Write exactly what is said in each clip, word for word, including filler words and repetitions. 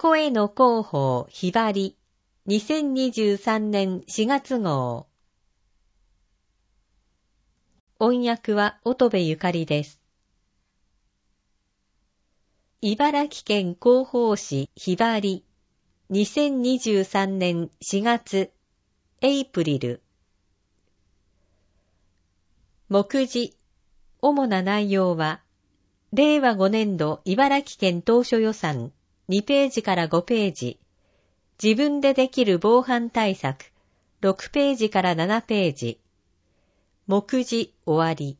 声の広報ひばりにせんにじゅうさんねんしがつ号。音訳は乙部ゆかりです。茨城県広報誌ひばりにせんにじゅうさんねんしがつエイプリル。目次。主な内容は、れいわごねんど茨城県当初予算にページからごページ、自分でできる防犯対策ろくページからななページ、目次終わり。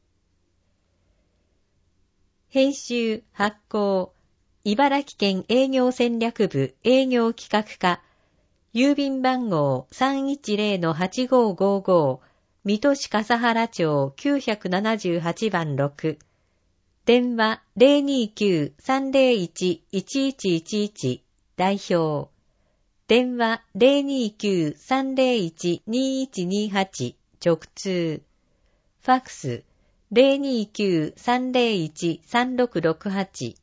編集発行、茨城県営業戦略部営業企画課、郵便番号 さんいちゼロのはちごーごーごー、水戸市笠原町きゅうななはちばんろく、電話 ゼロにきゅうさんゼロいちいちいちいちいち、代表、電話 ゼロにきゅうさんゼロいちにいちにはち、直通、ファックス ゼロにきゅうさんゼロいちさんろくろくはち。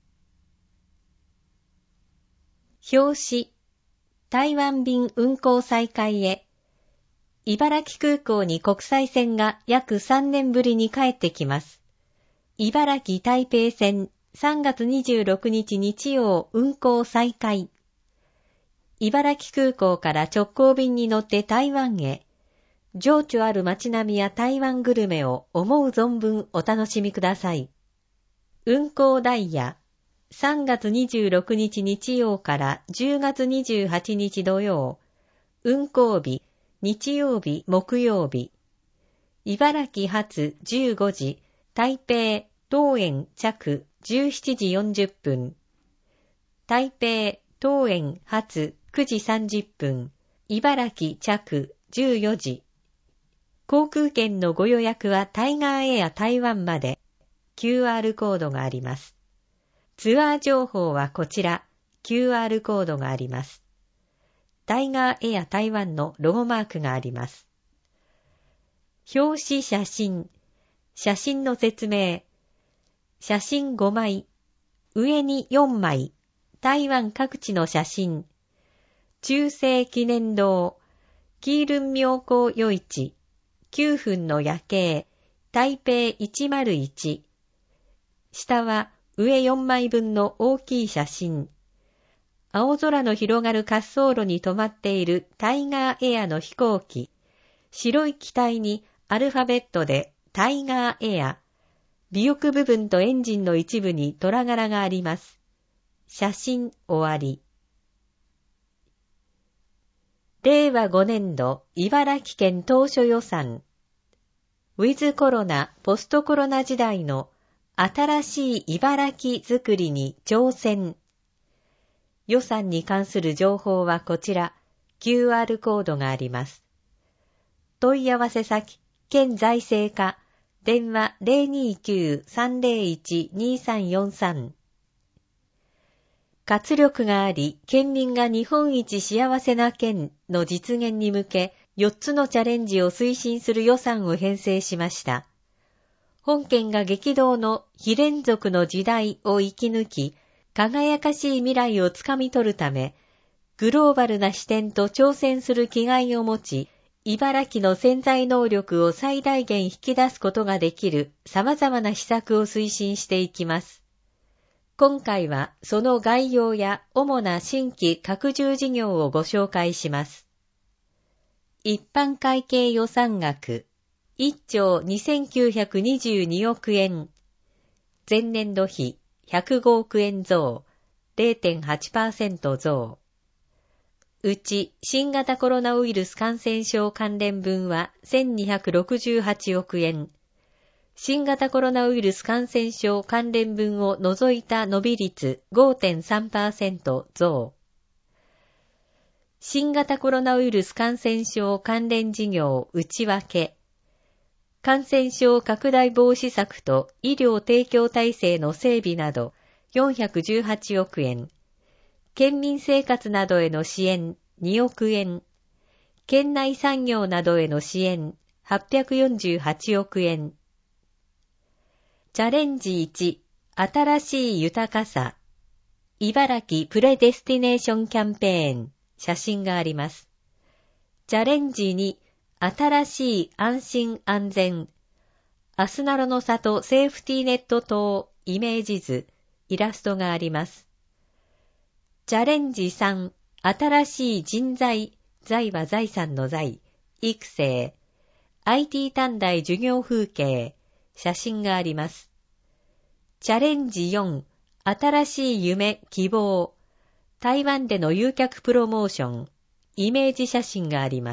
表紙、台湾便運航再開へ。茨城空港に国際線が約さんねんぶりに帰ってきます。茨城台北線さんがつにじゅうろくにち日曜運航再開。茨城空港から直行便に乗って台湾へ。情緒ある街並みや台湾グルメを思う存分お楽しみください。運航ダイヤ。さんがつにじゅうろくにち日曜からじゅうがつにじゅうはちにち土曜。運航日、日曜日、木曜日。茨城発じゅうごじ、台北、桃園着じゅうしちじよんじゅっぷん。台北、桃園発くじさんじゅっぷん。茨城着じゅうよじ。航空券のご予約はタイガーエア台湾まで。キューアール コードがあります。ツアー情報はこちら、キューアール コードがあります。タイガーエア台湾のロゴマークがあります。表紙写真、写真の説明、写真ごまい、上によんまい、台湾各地の写真、中正記念堂、基隆妙高夜市、きゅうふんの夜景、台北いちまるいち、下は上よんまいぶんの大きい写真。青空の広がる滑走路に止まっているタイガーエアの飛行機。白い機体にアルファベットでタイガーエア。尾翼部分とエンジンの一部に虎柄があります。写真終わり。れいわごねんど茨城県当初予算。ウィズコロナ・ポストコロナ時代の新しい茨城づくりに挑戦。予算に関する情報はこちら、キューアール コードがあります。問い合わせ先、県財政課、電話 ゼロにきゅうさんゼロいちにさんよんさん。活力があり、県民が日本一幸せな県の実現に向け、よっつのチャレンジを推進する予算を編成しました。本県が激動の非連続の時代を生き抜き、輝かしい未来をつかみ取るため、グローバルな視点と挑戦する気概を持ち、茨城の潜在能力を最大限引き出すことができる様々な施策を推進していきます。今回はその概要や主な新規拡充事業をご紹介します。一般会計予算額いっちょうにせんきゅうひゃくにじゅうにおくえん。前年度比ひゃくごおくえん増、れいてんはちパーセント 増。うち新型コロナウイルス感染症関連分はせんにひゃくろくじゅうはちおくえん。新型コロナウイルス感染症関連分を除いた伸び率 ごてんさんパーセント 増。新型コロナウイルス感染症関連事業内訳。感染症拡大防止策と医療提供体制の整備などよんひゃくじゅうはちおくえん。県民生活などへの支援におくえん。県内産業などへの支援はっぴゃくよんじゅうはちおくえん。チャレンジいち、新しい豊かさ。 茨城プレデスティネーションキャンペーン、写真があります。チャレンジに新しい安心安全。アスナロの里セーフティーネット等イメージ図、イラストがあります。チャレンジさん、新しい人材、財は財産の財、育成。アイティー 短大授業風景、写真があります。チャレンジよん、新しい夢、希望。台湾での誘客プロモーション、イメージ写真があります。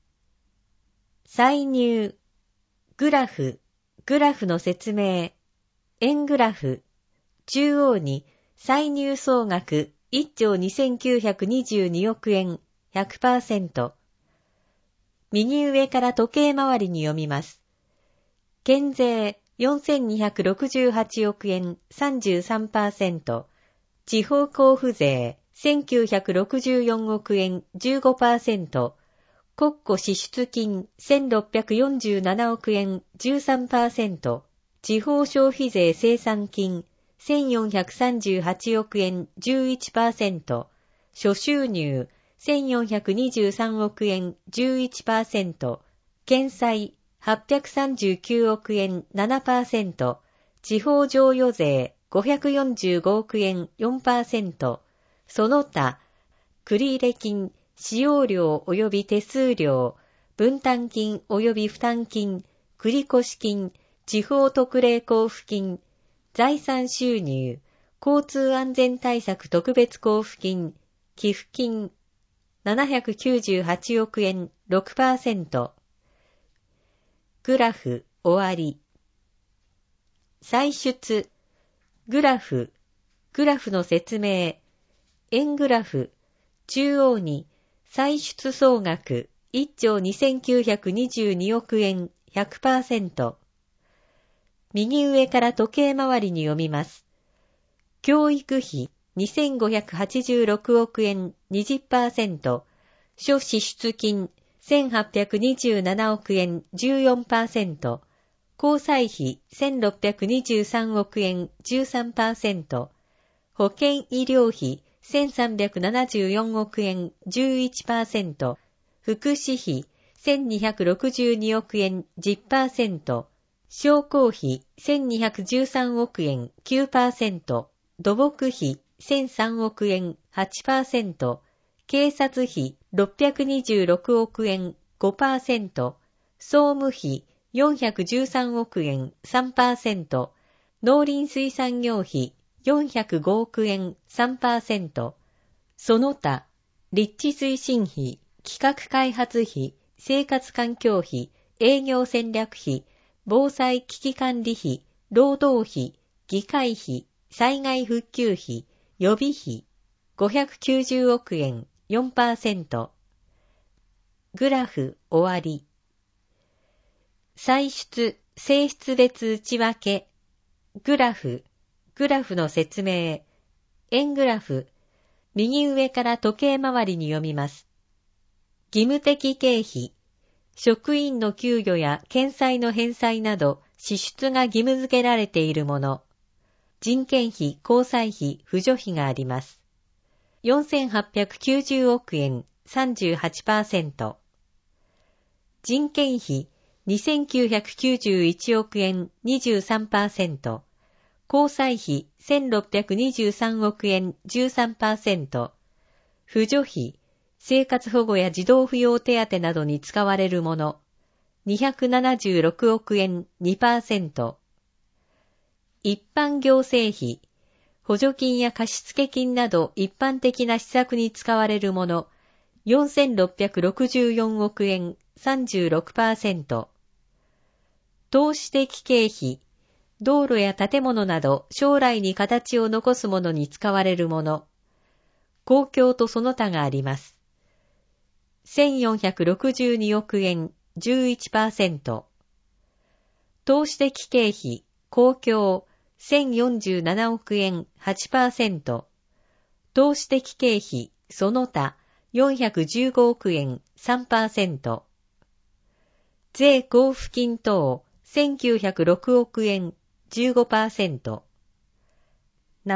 歳入、グラフ、グラフの説明。円グラフ、中央に歳入総額いっちょうにせんきゅうひゃくにじゅうにおくえん、ひゃくパーセント。右上から時計回りに読みます。県税よんせんにひゃくろくじゅうはちおくえん さんじゅうさんパーセント。地方交付税せんきゅうひゃくろくじゅうよんおくえん じゅうごパーセント。国庫支出金せんろっぴゃくよんじゅうななおくえん じゅうさんパーセント。地方消費税生産金せんよんひゃくさんじゅうはちおくえん じゅういちパーセント。諸収入せんよんひゃくにじゅうさんおくえん じゅういちパーセント。県債はっぴゃくさんじゅうきゅうおくえん ななパーセント。地方譲与税ごひゃくよんじゅうごおくえん よんパーセント。その他、繰入金、使用料及び手数料、分担金及び負担金、繰越金、地方特例交付金、財産収入、交通安全対策特別交付金、寄付金、ななひゃくきゅうじゅうはちおくえん ろくパーセント。グラフ、終わり。歳出、グラフ、グラフの説明。円グラフ、中央に歳出総額いっちょうにせんきゅうひゃくにじゅうにおくえん ひゃくパーセント。右上から時計回りに読みます。教育費にせんごひゃくはちじゅうろくおくえん にじゅっパーセント。諸支出金せんはっぴゃくにじゅうななおくえん じゅうよんパーセント。交際費せんろっぴゃくにじゅうさんおくえん じゅうさんパーセント。保険医療費せんさんびゃくななじゅうよんおくえん じゅういちパーセント。福祉費せんにひゃくろくじゅうにおくえん じゅっパーセント。商工費せんにひゃくじゅうさんおくえん きゅうパーセント。土木費せんさんおくえん はちパーセント。警察費ろっぴゃくにじゅうろくおくえん ごパーセント。総務費よんひゃくじゅうさんおくえん さんパーセント。農林水産業費よんひゃくごおくえん さんパーセント。その他、立地推進費、企画開発費、生活環境費、営業戦略費、防災危機管理費、労働費、議会費、災害復旧費、予備費、ごひゃくきゅうじゅうおくえん よんパーセント。グラフ終わり。歳出、性質別内訳。グラフ、グラフの説明。円グラフ、右上から時計回りに読みます。義務的経費、職員の給与や検済の返済など支出が義務付けられているもの。人件費、交際費、扶助費があります。よんせんはっぴゃくきゅうじゅうおくえん、さんじゅうはちパーセント。人件費、にせんきゅうひゃくきゅうじゅういちおくえん、にじゅうさんパーセント。交際費、せんろっぴゃくにじゅうさんおくえん、じゅうさんパーセント。扶助費、生活保護や児童扶養手当などに使われるもの、にひゃくななじゅうろくおくえん、にパーセント。一般行政費、補助金や貸付金など一般的な施策に使われるもの、よんせんろっぴゃくろくじゅうよんおくえん、さんじゅうろくパーセント。投資的経費、道路や建物など将来に形を残すものに使われるもの、公共とその他があります。せんよんひゃくろくじゅうにおくえん、じゅういちパーセント。投資的経費、公共、せんよんじゅうななおくえん、はちパーセント。投資的経費、その他、よんひゃくじゅうごおくえん、さんパーセント。税交付金等、せんきゅうひゃくろくおくえん、じゅうごパーセント。なお、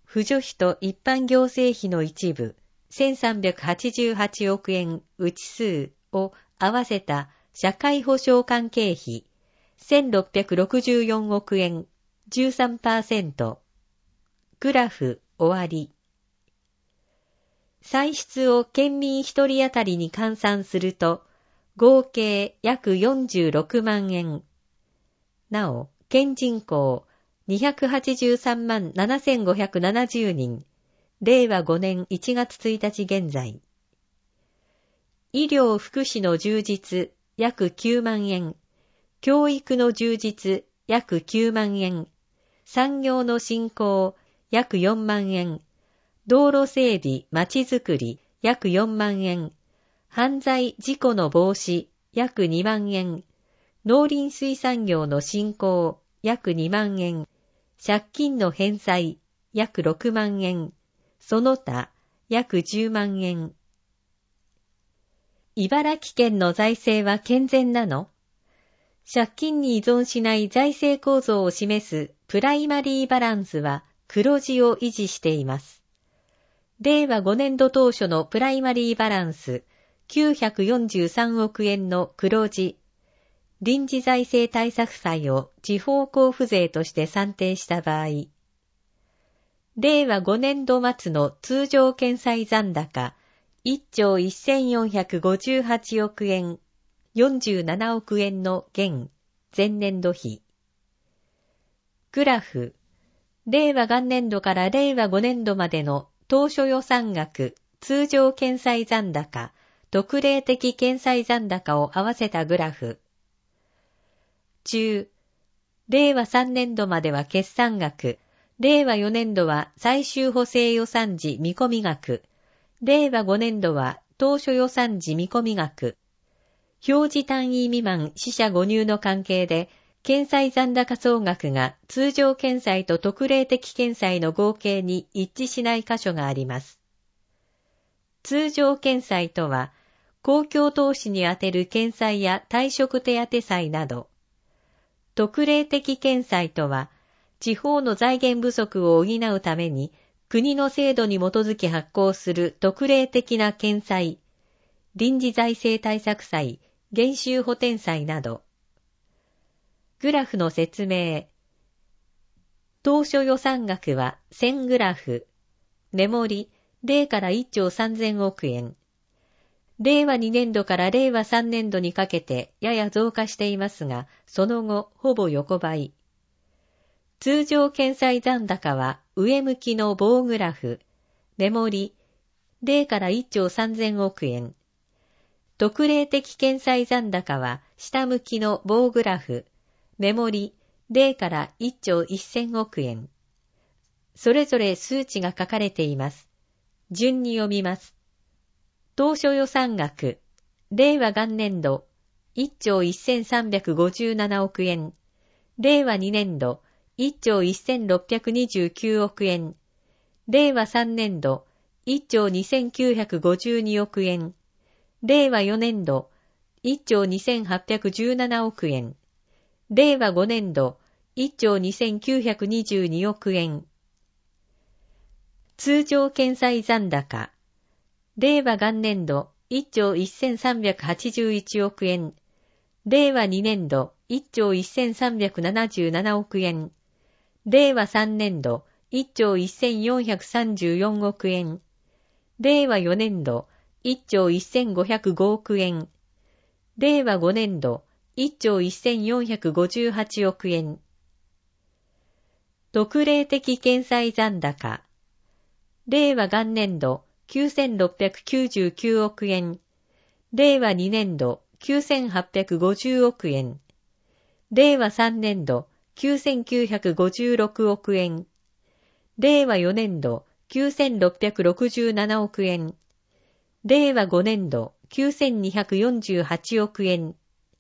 扶助費と一般行政費の一部、せんさんびゃくはちじゅうはちおくえんうち数を合わせた社会保障関係費、せんろっぴゃくろくじゅうよんおくえん、じゅうさんパーセント。グラフ、終わり。歳出を県民一人当たりに換算すると、合計約よんじゅうろくまんえん。なお、県人口にひゃくはちじゅうさんまんななせんごひゃくななじゅうにん。れいわごねんいちがつついたち現在。医療福祉の充実約きゅうまんえん。教育の充実約きゅうまんえん。産業の振興約よんまんえん。道路整備、まちづくり約よんまんえん。犯罪事故の防止約にまんえん。農林水産業の振興約にまんえん。借金の返済約ろくまんえん。その他約じゅうまんえん。茨城県の財政は健全なの？借金に依存しない財政構造を示すプライマリーバランスは黒字を維持しています。れいわごねんど当初のプライマリーバランスきゅうひゃくよんじゅうさんおくえんの黒字、臨時財政対策債を地方交付税として算定した場合、れいわごねんど末の通常検済残高いっちょうせんよんひゃくごじゅうはちおくえん、よんじゅうななおくえんの減、前年度比。グラフ、れいわ元年度かられいわごねんどまでの当初予算額、通常検済残高、特例的検済残高を合わせたグラフ。中、れいわさんねんどまでは決算額、れいわよねんどは最終補正予算時見込み額、れいわごねんどは当初予算時見込み額。表示単位未満四捨五入の関係で、検済残高総額が通常検済と特例的検済の合計に一致しない箇所があります。通常検済とは、公共投資に充てる検済や退職手当債など、特例的検済とは、地方の財源不足を補うために、国の制度に基づき発行する特例的な検済、臨時財政対策債、減収補填債など。グラフの説明。当初予算額はせんグラフ。メモリ、れいからいっちょうさんぜんおくえん。れいわにねんどかられいわさんねんどにかけてやや増加していますが、その後ほぼ横ばい。通常検済残高は上向きの棒グラフ。メモリ、れいからいっちょうさんぜんおくえん。特例的検済残高は下向きの棒グラフ。メモリ、れいからいっちょうせんおくえん。それぞれ数値が書かれています。順に読みます。当初予算額、れいわ元年度、いっちょうせんさんびゃくごじゅうななおくえん。れいわにねんど、いっちょうせんろっぴゃくにじゅうきゅうおくえん。れいわさんねんど、いっちょうにせんきゅうひゃくごじゅうにおくえん。れいわよねんど、いっちょうにせんはっぴゃくじゅうななおくえん。れいわごねんど、いっちょうにせんきゅうひゃくにじゅうにおくえん。通常検済残高。れいわ元年度、いっちょうせんさんびゃくはちじゅういちおくえん。れいわにねんど、いっちょうせんさんびゃくななじゅうななおくえん。れいわさんねんど、いっちょうせんよんひゃくさんじゅうよんおくえん。れいわよねんど、いっちょうせんごひゃくごおくえん。れいわごねんど、いっちょうせんよんひゃくごじゅうはちおくえん。特例的検済残高。れいわ元年度、きゅうせんろっぴゃくきゅうじゅうきゅうおくえん。れいわにねんど、きゅうせんはっぴゃくごじゅうおくえん。れいわさんねんど、きゅうせんきゅうひゃくごじゅうろくおくえん。れいわよねんど、きゅうせんろっぴゃくろくじゅうななおくえん。れいわごねんど、きゅうせんにひゃくよんじゅうはちおくえん。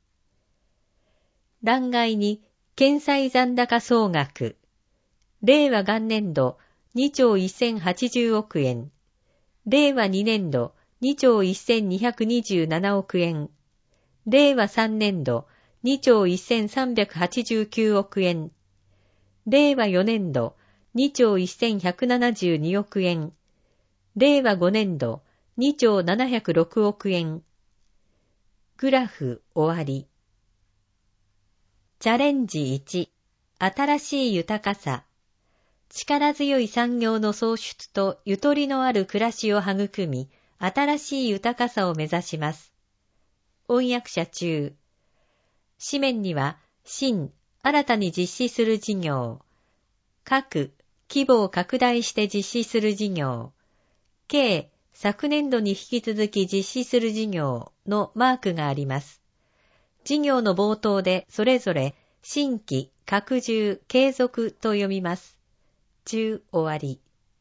欄外に、検済残高総額。れいわ元年度、にちょうせんはちじゅうおくえん。れいわにねんど、にちょうせんにひゃくにじゅうななおくえん。れいわさんねんど、にちょうせんさんびゃくはちじゅうきゅうおくえん。れいわよねんど、 にちょうせんひゃくななじゅうにおくえん。れいわごねんどにちょうななひゃくろくおくえん。グラフ終わり。チャレンジいち、新しい豊かさ。力強い産業の創出とゆとりのある暮らしを育み、新しい豊かさを目指します。翻訳者中。紙面には、新、新たに実施する事業。各、規模を拡大して実施する事業。計、昨年度に引き続き実施する事業のマークがあります。事業の冒頭でそれぞれ新規、拡充、継続と読みます。中終わり。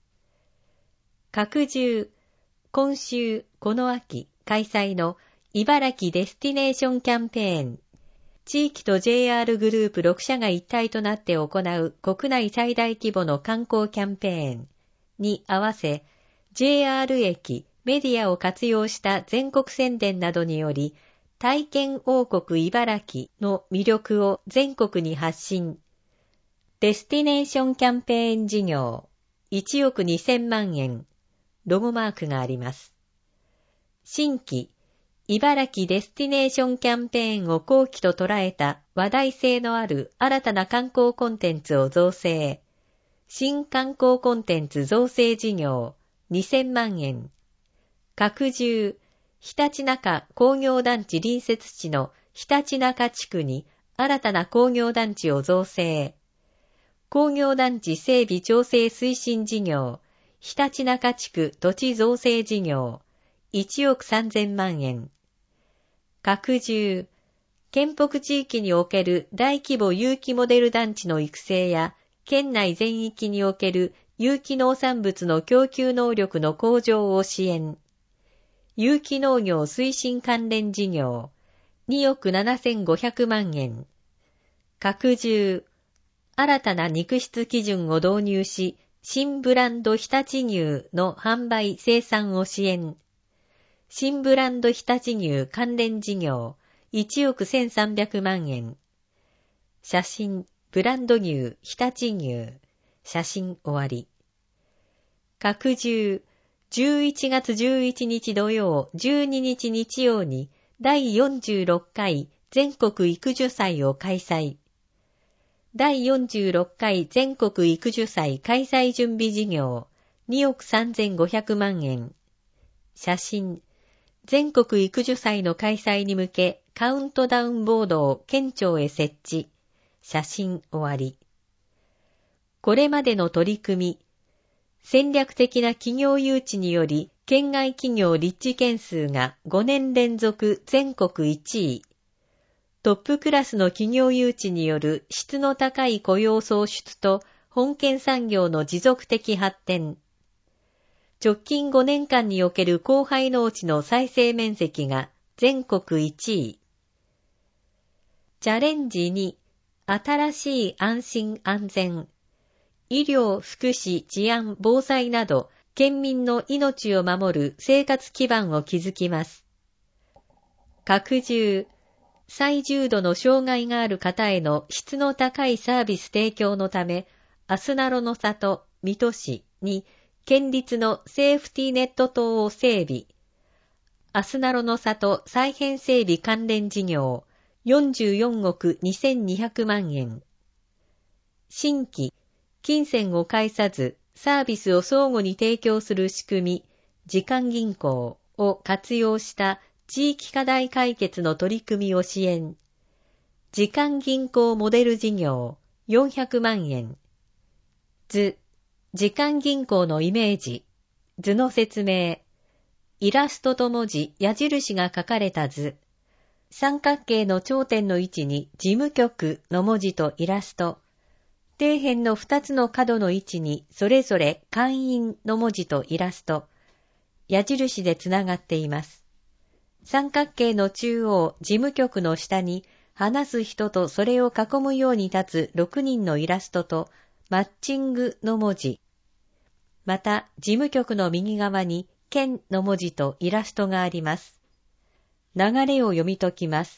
拡充、今週、この秋、開催の茨城デスティネーションキャンペーン。地域と ジェイアール グループろくしゃが一体となって行う国内最大規模の観光キャンペーンに合わせ、ジェイアール 駅、メディアを活用した全国宣伝などにより、体験王国茨城の魅力を全国に発信。デスティネーションキャンペーン事業、いちおくにせんまんえん、ロゴマークがあります。新規、茨城デスティネーションキャンペーンを後期と捉えた話題性のある新たな観光コンテンツを造成。新観光コンテンツ造成事業、にせんまんえん。拡充、ひたちなか工業団地隣接地のひたちなか地区に新たな工業団地を造成。工業団地整備調整推進事業、ひたちなか地区土地造成事業、いちおくさんぜんまんえん。拡充、県北地域における大規模有機モデル団地の育成や、県内全域における有機農産物の供給能力の向上を支援。有機農業推進関連事業、におくななせんごひゃくまんえん。拡充、新たな肉質基準を導入し、新ブランド常陸牛の販売生産を支援。新ブランド常陸牛関連事業、いちおくせんさんびゃくまんえん。写真、ブランド牛、常陸牛。写真終わり。拡充、じゅういちがつじゅういちにち土曜、じゅうににち日曜にだいよんじゅうろっかい全国育樹祭を開催。だいよんじゅうろっかい全国育樹祭開催準備事業、におくさんぜんごひゃくまんえん。写真、全国育樹祭の開催に向けカウントダウンボードを県庁へ設置。写真終わり。これまでの取り組み、戦略的な企業誘致により県外企業立地件数がごねんれんぞく全国いちい。トップクラスの企業誘致による質の高い雇用創出と本県産業の持続的発展。直近ごねんかんにおける荒廃農地の再生面積が全国いちい。チャレンジに、新しい安心安全。医療、福祉、治安、防災など、県民の命を守る生活基盤を築きます。拡充、最重度の障害がある方への質の高いサービス提供のため、あすなろの里、水戸市に、県立のセーフティーネット等を整備。あすなろの里再編整備関連事業、よんじゅうよんおくにせんにひゃくまんえん。新規、金銭を介さずサービスを相互に提供する仕組み、時間銀行を活用した地域課題解決の取り組みを支援。時間銀行モデル事業、よんひゃくまんえん。図、時間銀行のイメージ、図の説明、イラストと文字、矢印が書かれた図、三角形の頂点の位置に事務局の文字とイラスト、底辺の二つの角の位置にそれぞれ会員の文字とイラスト、矢印でつながっています。三角形の中央、事務局の下に話す人とそれを囲むように立つろくにんのイラストとマッチングの文字、また、事務局の右側に県の文字とイラストがあります。流れを読み解きます。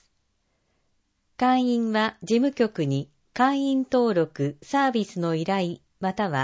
会員は事務局に会員登録、サービスの依頼、または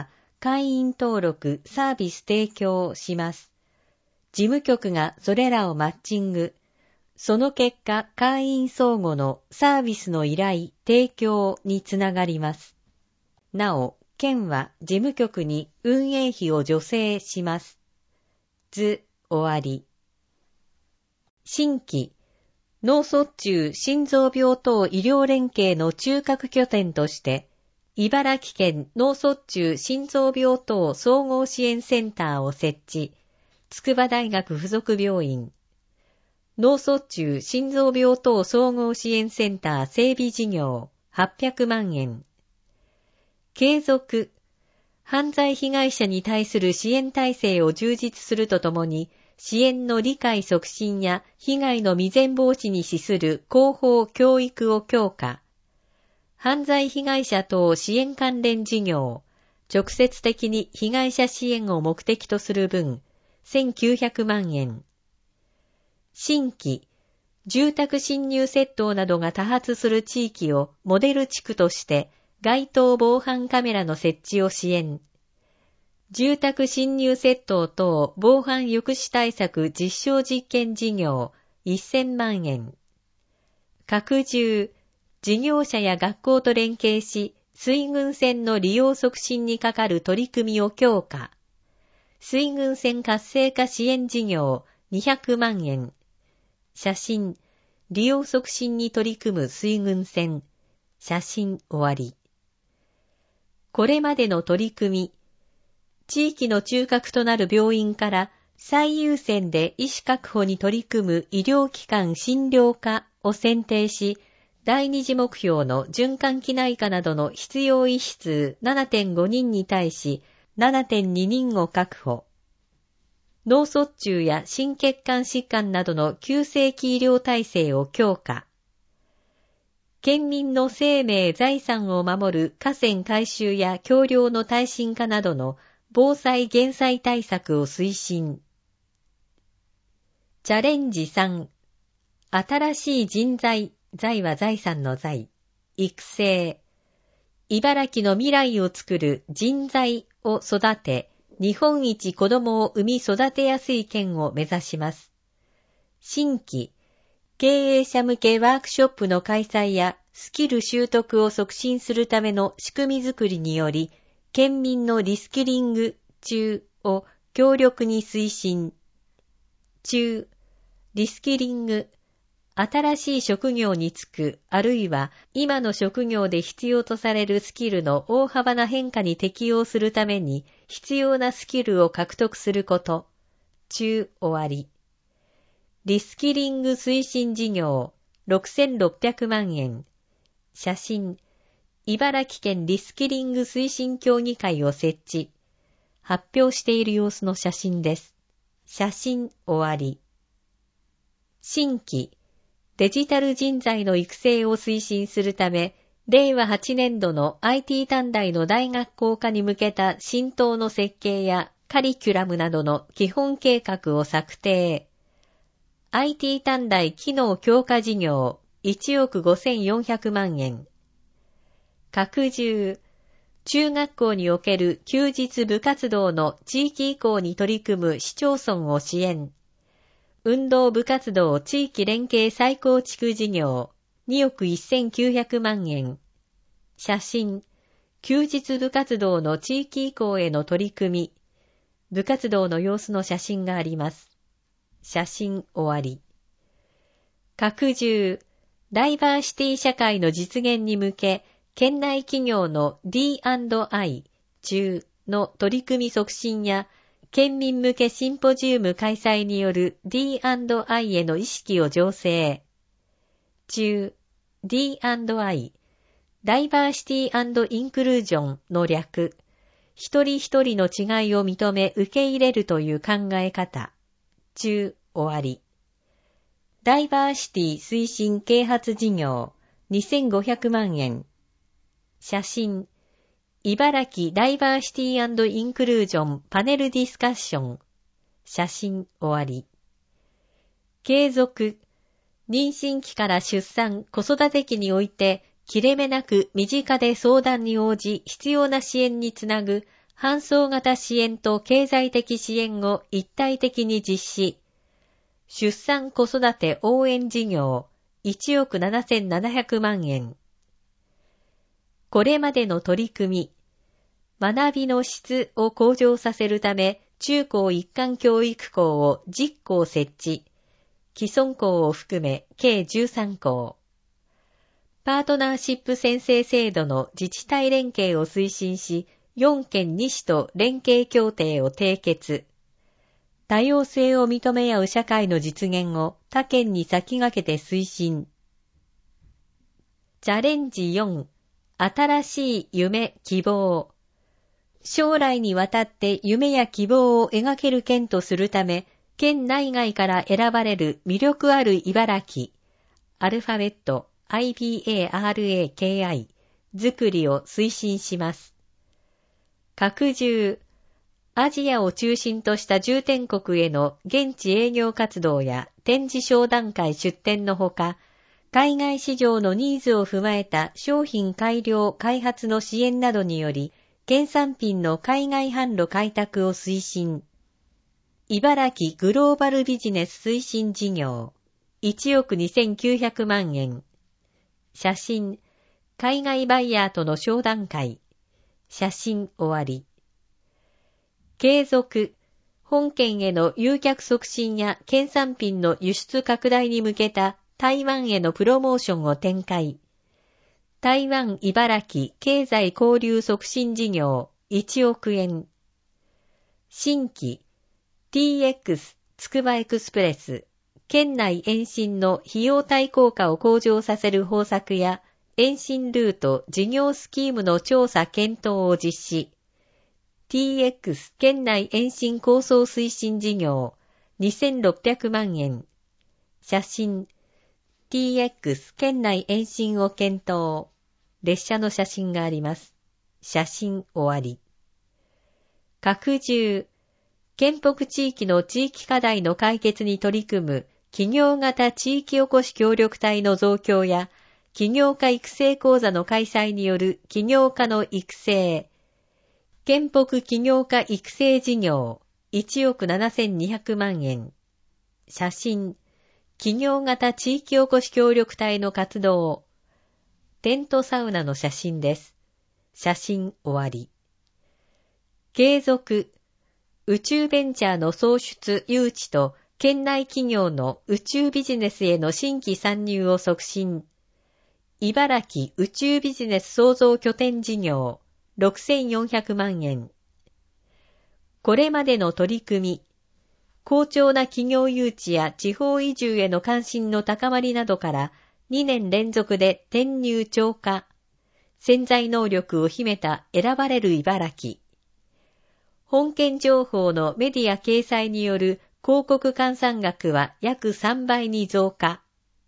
会員登録、サービス提供をします。事務局がそれらをマッチング。その結果、会員相互のサービスの依頼、提供につながります。なお、県は事務局に運営費を助成します。図、終わり。新規、脳卒中心臓病等医療連携の中核拠点として、茨城県脳卒中心臓病等総合支援センターを設置、筑波大学附属病院。脳卒中心臓病等総合支援センター整備事業はっぴゃくまんえん。継続。犯罪被害者に対する支援体制を充実するとともに、支援の理解促進や被害の未然防止に資する広報教育を強化。犯罪被害者等支援関連事業、直接的に被害者支援を目的とする分、せんきゅうひゃくまんえん。新規、住宅侵入窃盗などが多発する地域をモデル地区として街頭防犯カメラの設置を支援。住宅侵入窃盗等防犯抑止対策実証実験事業せんまんえん。拡充、事業者や学校と連携し、水郡線の利用促進にかかる取り組みを強化。水郡線活性化支援事業にひゃくまんえん。写真、利用促進に取り組む水郡線。写真終わり。これまでの取り組み。地域の中核となる病院から最優先で医師確保に取り組む医療機関診療科を選定し、第二次目標の循環器内科などの必要医師数 ななてんごにんに対し ななてんににんを確保。脳卒中や心血管疾患などの急性期医療体制を強化。県民の生命・財産を守る河川改修や橋梁の耐震化などの防災減災対策を推進。チャレンジさん、新しい人材、財は財産の財、育成。茨城の未来を作る人材を育て、日本一子供を産み育てやすい県を目指します。新規、経営者向けワークショップの開催やスキル習得を促進するための仕組みづくりにより、県民のリスキリング中を強力に推進。中、リスキリング、新しい職業に就く、あるいは今の職業で必要とされるスキルの大幅な変化に適応するために必要なスキルを獲得すること。中終わり。リスキリング推進事業ろくせんろっぴゃくまんえん。写真。茨城県リスキリング推進協議会を設置。発表している様子の写真です。写真終わり。新規。デジタル人材の育成を推進するため、れいわはちねんどの アイティー 短大の大学校化に向けた浸透の設計やカリキュラムなどの基本計画を策定。アイティー 短大機能強化事業いちおくごせんよんひゃくまんえん。拡充。中学校における休日部活動の地域移行に取り組む市町村を支援。運動部活動地域連携再構築事業におくせんきゅうひゃくまんえん。写真。休日部活動の地域移行への取り組み。部活動の様子の写真があります。写真終わり。拡充。ダイバーシティ社会の実現に向け、県内企業の ディーアンドアイ 中の取り組み促進や、県民向けシンポジウム開催による ディーアンドアイ への意識を醸成。中、ディーアンドアイ、ダイバーシティ&インクルージョンの略。一人一人の違いを認め受け入れるという考え方。中、終わり。ダイバーシティ推進啓発事業にせんごひゃくまんえん。写真。茨城ダイバーシティ&インクルージョンパネルディスカッション。写真終わり。継続。妊娠期から出産、子育て期において、切れ目なく身近で相談に応じ必要な支援につなぐ搬送型支援と経済的支援を一体的に実施。出産子育て応援事業いちおくななせんななひゃくまんえん。これまでの取り組み、学びの質を向上させるため、中高一貫教育校をじゅっこう設置。既存校を含め計じゅうさんこう。パートナーシップ宣誓制度の自治体連携を推進し、よんけんに市と連携協定を締結。多様性を認め合う社会の実現を他県に先駆けて推進。チャレンジよん、新しい夢・希望。将来にわたって夢や希望を描ける県とするため、県内外から選ばれる魅力ある茨城、アルファベット アイビーエーアールエーケーアイ 作りを推進します。拡充、アジアを中心とした重点国への現地営業活動や展示商談会出展のほか、海外市場のニーズを踏まえた商品改良開発の支援などにより、県産品の海外販路開拓を推進。茨城グローバルビジネス推進事業いちおくにせんきゅうひゃくまんえん。写真、海外バイヤーとの商談会。写真終わり。継続、本県への誘客促進や県産品の輸出拡大に向けた台湾へのプロモーションを展開。台湾茨城経済交流促進事業いちおくえん。新規 ティーエックス つくばエクスプレス、県内延伸の費用対効果を向上させる方策や延伸ルート事業スキームの調査検討を実施。ティーエックス 県内延伸構想推進事業にせんろっぴゃくまんえん。写真、ティーエックス 県内延伸を検討。列車の写真があります。写真終わり。拡充、県北地域の地域課題の解決に取り組む企業型地域おこし協力隊の増強や起業家育成講座の開催による起業家の育成。県北起業家育成事業いちおくななせんにひゃくまんえん。写真、起業型地域おこし協力隊の活動。テントサウナの写真です。写真終わり。継続、宇宙ベンチャーの創出誘致と県内企業の宇宙ビジネスへの新規参入を促進。茨城宇宙ビジネス創造拠点事業ろくせんよんひゃくまんえん。これまでの取り組み、好調な企業誘致や地方移住への関心の高まりなどからにねん連続で転入超過、潜在能力を秘めた選ばれる茨城。本県情報のメディア掲載による広告換算額は約さんばいに増加。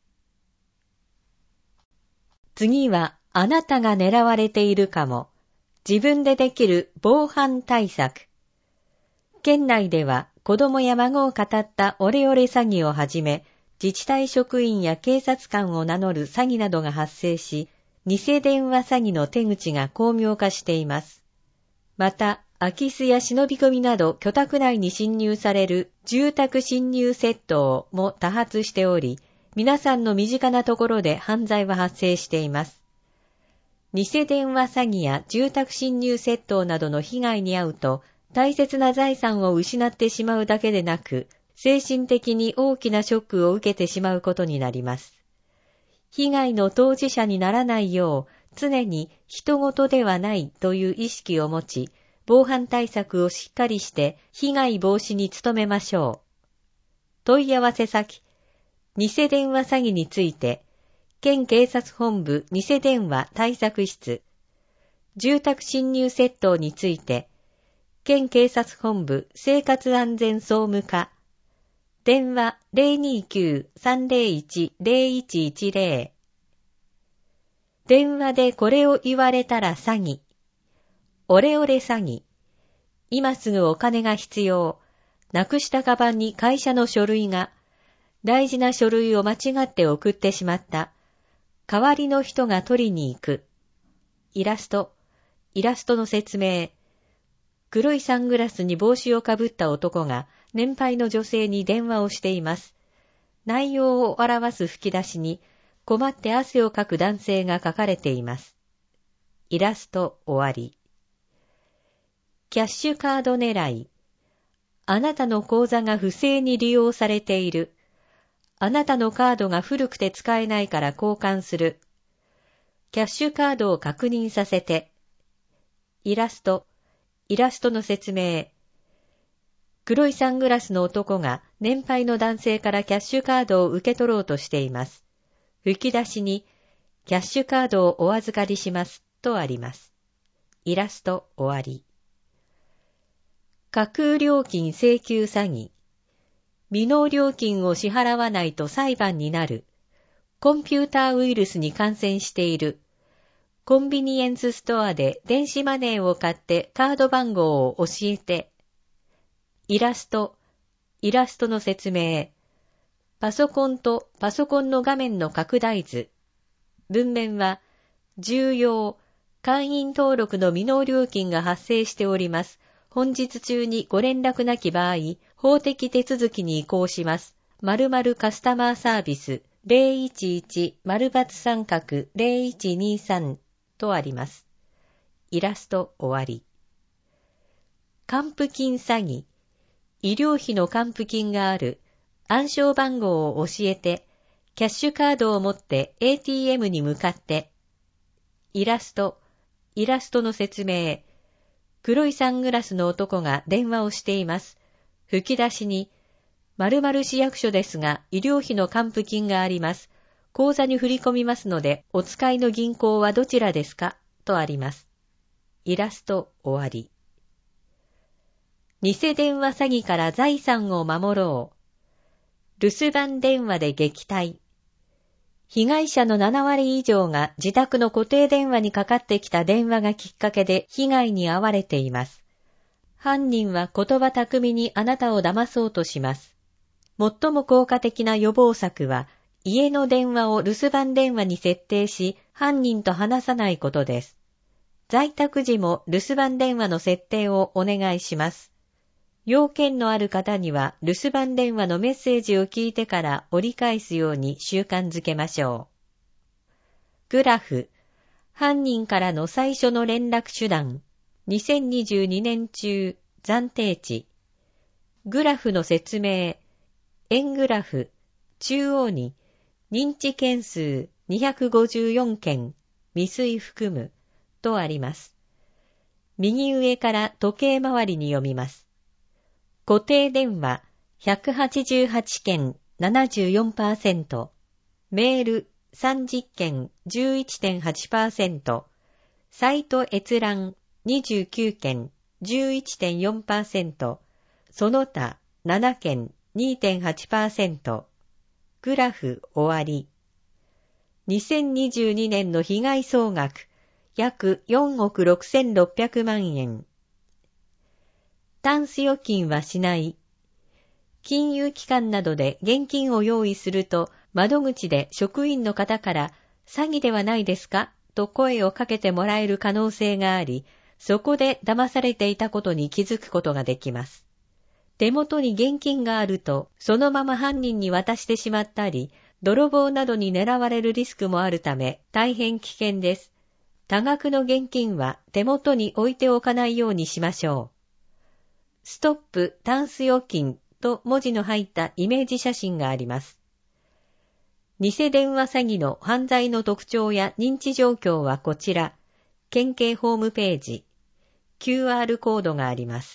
次はあなたが狙われているかも。自分でできる防犯対策。県内では子供や孫を語ったオレオレ詐欺をはじめ、自治体職員や警察官を名乗る詐欺などが発生し、偽電話詐欺の手口が巧妙化しています。また、空き巣や忍び込みなど居宅内に侵入される住宅侵入窃盗も多発しており、皆さんの身近なところで犯罪は発生しています。偽電話詐欺や住宅侵入窃盗などの被害に遭うと、大切な財産を失ってしまうだけでなく、精神的に大きなショックを受けてしまうことになります。被害の当事者にならないよう、常に人事ではないという意識を持ち、防犯対策をしっかりして被害防止に努めましょう。問い合わせ先、偽電話詐欺について、県警察本部偽電話対策室、住宅侵入窃盗について、県警察本部生活安全総務課、電話 ゼロにきゅう さんゼロいち ゼロいちいちゼロ。電話でこれを言われたら詐欺。オレオレ詐欺。今すぐお金が必要。なくしたカバンに会社の書類が。大事な書類を間違って送ってしまった。代わりの人が取りに行く。イラスト。イラストの説明。 黒いサングラスに帽子をかぶった男が年配の女性に電話をしています。内容を表す吹き出しに困って汗をかく男性が書かれています。イラスト終わり。キャッシュカード狙い。あなたの口座が不正に利用されている。あなたのカードが古くて使えないから交換する。キャッシュカードを確認させて。イラスト。イラストの説明。黒いサングラスの男が年配の男性からキャッシュカードを受け取ろうとしています。吹き出しに、キャッシュカードをお預かりしますとあります。イラスト終わり。架空料金請求詐欺。未納料金を支払わないと裁判になる。コンピューターウイルスに感染している。コンビニエンスストアで電子マネーを買ってカード番号を教えて。イラスト。イラストの説明。パソコンとパソコンの画面の拡大図。文面は、重要、会員登録の未納料金が発生しております。本日中にご連絡なき場合、法的手続きに移行します。〇〇カスタマーサービス ゼロいちいち 〇×三角 ゼロいちにさんとあります。イラスト終わり。還付金詐欺。医療費の還付金がある。暗証番号を教えて、キャッシュカードを持って エーティーエム に向かって。イラスト。イラストの説明。黒いサングラスの男が電話をしています。吹き出しに、〇〇市役所ですが、医療費の還付金があります。口座に振り込みますので、お使いの銀行はどちらですかとあります。イラスト終わり。偽電話詐欺から財産を守ろう。留守番電話で撃退。被害者のななわり以上が自宅の固定電話にかかってきた電話がきっかけで被害に遭われています。犯人は言葉巧みにあなたを騙そうとします。最も効果的な予防策は、家の電話を留守番電話に設定し、犯人と話さないことです。在宅時も留守番電話の設定をお願いします。要件のある方には留守番電話のメッセージを聞いてから折り返すように習慣づけましょう。グラフ。犯人からの最初の連絡手段。にせんにじゅうにねん中、暫定値。グラフの説明。円グラフ。中央に、認知件数にひゃくごじゅうよんけん、未遂含む、とあります。右上から時計回りに読みます。固定電話ひゃくはちじゅうはちけん ななじゅうよんパーセント、メールさんじゅっけん じゅういってんはちパーセント、サイト閲覧にじゅうきゅうけん じゅういってんよんパーセント、その他ななけん にてんはちパーセント、グラフ終わり。にせんにじゅうにねんの被害総額約よんおくろくせんろっぴゃくまんえん。タンス預金はしない。金融機関などで現金を用意すると、窓口で職員の方から詐欺ではないですかと声をかけてもらえる可能性があり、そこで騙されていたことに気づくことができます。手元に現金があると、そのまま犯人に渡してしまったり、泥棒などに狙われるリスクもあるため、大変危険です。多額の現金は手元に置いておかないようにしましょう。ストップタンス預金と文字の入ったイメージ写真があります。偽電話詐欺の犯罪の特徴や認知状況はこちら。県警ホームページ。キューアール コードがあります。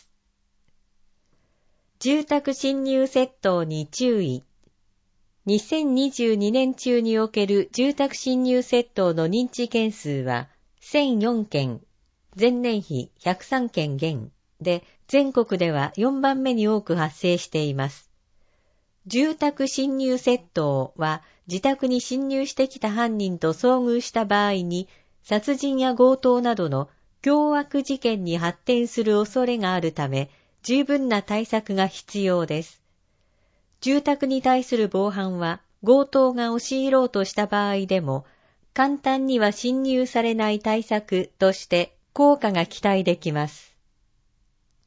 住宅侵入窃盗に注意。にせんにじゅうにねん中における住宅侵入窃盗の認知件数はせんよんけん、前年比ひゃくさんけん減で、全国ではよんばんめに多く発生しています。住宅侵入窃盗は自宅に侵入してきた犯人と遭遇した場合に殺人や強盗などの凶悪事件に発展する恐れがあるため十分な対策が必要です。住宅に対する防犯は強盗が押し入ろうとした場合でも簡単には侵入されない対策として効果が期待できます。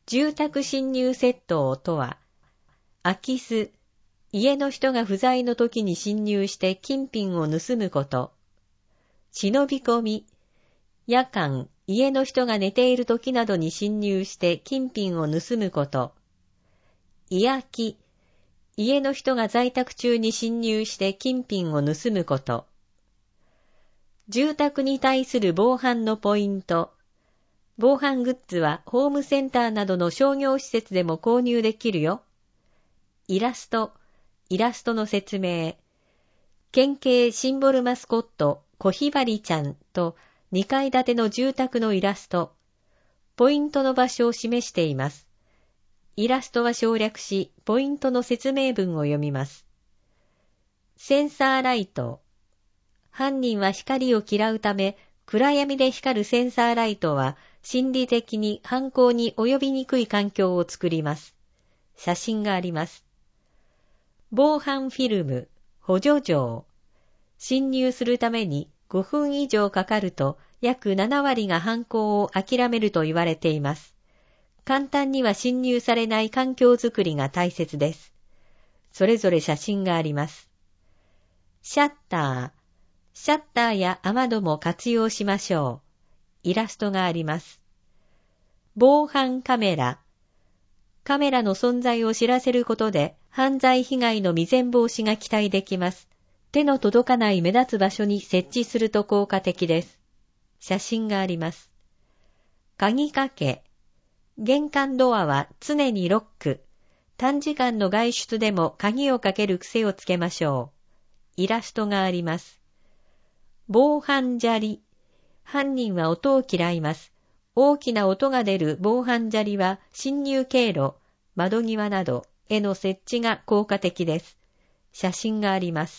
住宅侵入窃盗とは、空き巣、家の人が不在の時に侵入して金品を盗むこと。忍び込み、夜間、家の人が寝ている時などに侵入して金品を盗むこと。居空き、家の人が在宅中に侵入して金品を盗むこと。住宅に対する防犯のポイント。防犯グッズはホームセンターなどの商業施設でも購入できるよ。イラスト、イラストの説明。県警シンボルマスコット、小ひばりちゃんとにかい建ての住宅のイラスト。ポイントの場所を示しています。イラストは省略し、ポイントの説明文を読みます。センサーライト。犯人は光を嫌うため、暗闇で光るセンサーライトは心理的に犯行に及びにくい環境を作ります。写真があります。防犯フィルム、補助錠。侵入するためにごふん以上かかると約ななわりが犯行を諦めると言われています。簡単には侵入されない環境づくりが大切です。それぞれ写真があります。シャッター。シャッターや雨戸も活用しましょう。イラストがあります。防犯カメラ。カメラの存在を知らせることで犯罪被害の未然防止が期待できます。手の届かない目立つ場所に設置すると効果的です。写真があります。鍵かけ。玄関ドアは常にロック。短時間の外出でも鍵をかける癖をつけましょう。イラストがあります。防犯砂利。犯人は音を嫌います。大きな音が出る防犯砂利は侵入経路、窓際などへの設置が効果的です。写真があります。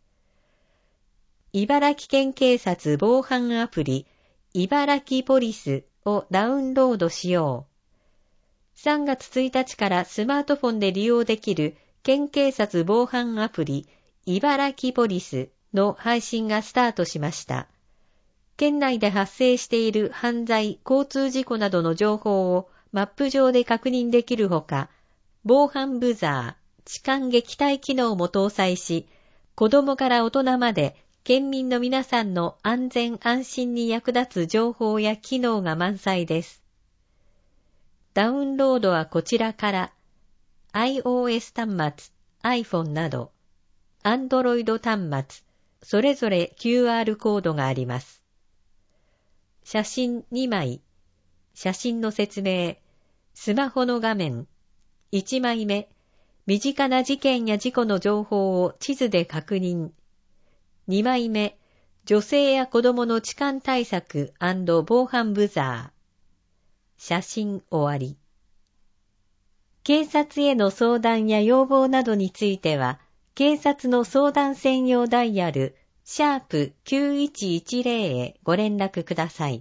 茨城県警察防犯アプリ、茨城ポリスをダウンロードしよう。さんがつついたちからスマートフォンで利用できる県警察防犯アプリ、茨城ポリスの配信がスタートしました。県内で発生している犯罪、交通事故などの情報をマップ上で確認できるほか、防犯ブザー、痴漢撃退機能も搭載し、子供から大人まで県民の皆さんの安全安心に役立つ情報や機能が満載です。ダウンロードはこちらから iOS 端末、iPhone など Android 端末、それぞれ キューアール コードがあります。写真にまい、写真の説明、スマホの画面、いちまいめ、身近な事件や事故の情報を地図で確認、にまいめ、女性や子供の痴漢対策&防犯ブザー。写真終わり。警察への相談や要望などについては、警察の相談専用ダイヤル、シャープきゅういちいちゼロへご連絡ください。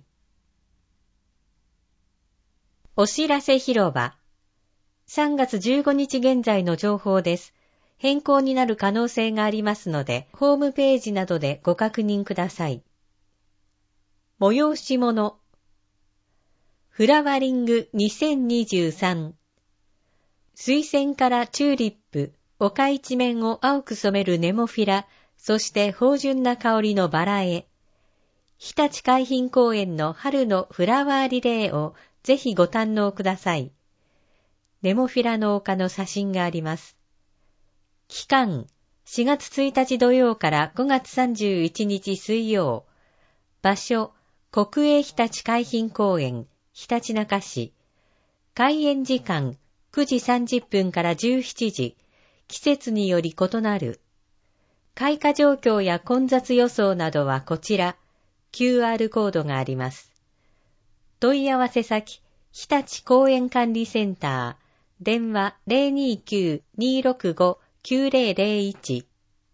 お知らせ広場。さんがつじゅうごにち現在の情報です。変更になる可能性がありますので、ホームページなどでご確認ください。催し物。フラワリングにせんにじゅうさん。水仙からチューリップ、丘一面を青く染めるネモフィラ、そして芳醇な香りのバラへ。日立海浜公園の春のフラワーリレーをぜひご堪能ください。ネモフィラの丘の写真があります。期間、しがつついたち土曜からごがつさんじゅういちにち水曜。場所、国営日立海浜公園、ひたちなか市。開園時間、くじさんじゅっぷんからじゅうしちじ。季節により異なる。開花状況や混雑予想などはこちら、キューアール コードがあります。問い合わせ先、日立公園管理センター、電話 ゼロにきゅう にーろくご きゅうゼロゼロいち。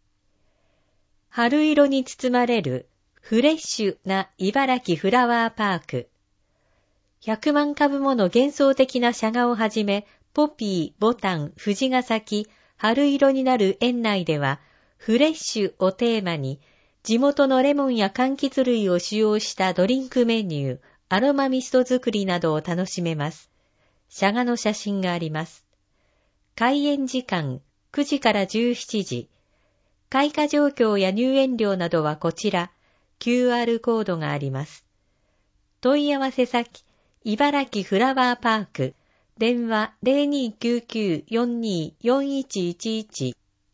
春色に包まれるフレッシュな茨城フラワーパーク。ひゃくまんかぶもの幻想的なシャガをはじめ、ポピー、ボタン、藤が咲き、春色になる園内では、フレッシュをテーマに、地元のレモンや柑橘類を使用したドリンクメニュー、アロマミスト作りなどを楽しめます。 釈迦の写真があります。開園時間くじからじゅうしちじ。開花状況や入園料などはこちら、キューアール コードがあります。問い合わせ先、茨城フラワーパーク、電話 ゼロにーきゅうきゅう よんにー よんいちいちいち。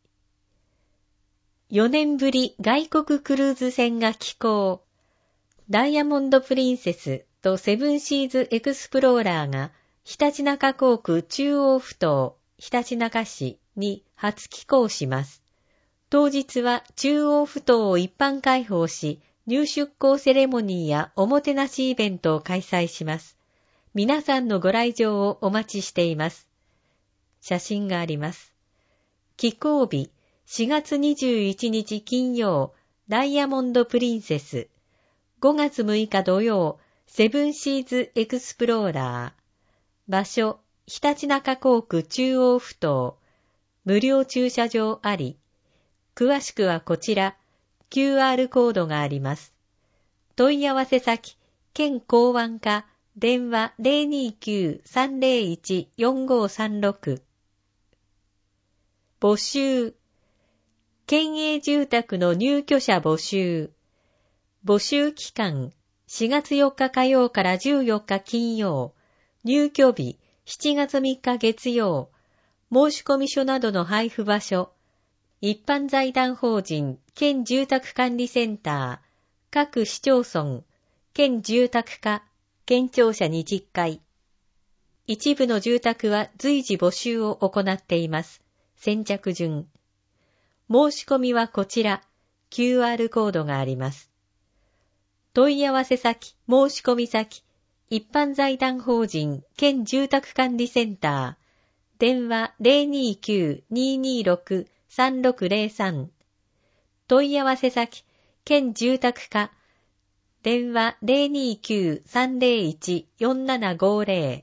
よねんぶり外国クルーズ船が寄港。ダイヤモンドプリンセスとセブンシーズエクスプローラーがひたちなか航空中央埠頭ひたちなか市に初寄港します。当日は中央埠頭を一般開放し、入出港セレモニーやおもてなしイベントを開催します。皆さんのご来場をお待ちしています。写真があります。寄港日しがつにじゅういちにち金曜、ダイヤモンドプリンセス。ごがつむいか土曜、セブンシーズエクスプローラー。場所、ひたちなか航空中央埠頭。無料駐車場あり。詳しくはこちら、キューアール コードがあります。問い合わせ先、県港湾課、電話 ゼロにーきゅう さんゼロいち よんごさんろく。募集。県営住宅の入居者募集。募集期間、しがつよっか火曜からじゅうよっか金曜。入居日、しちがつみっか月曜。申込書などの配布場所。一般財団法人、県住宅管理センター。各市町村、県住宅課、県庁舎にじゅっかい。一部の住宅は随時募集を行っています。先着順。申し込みはこちら、キューアール コードがあります。問い合わせ先、申し込み先、一般財団法人、県住宅管理センター、電話 ゼロにーきゅう にーにーろく さんろくゼロさん。問い合わせ先、県住宅課、電話 ゼロにーきゅう さんゼロいち よんななごゼロ。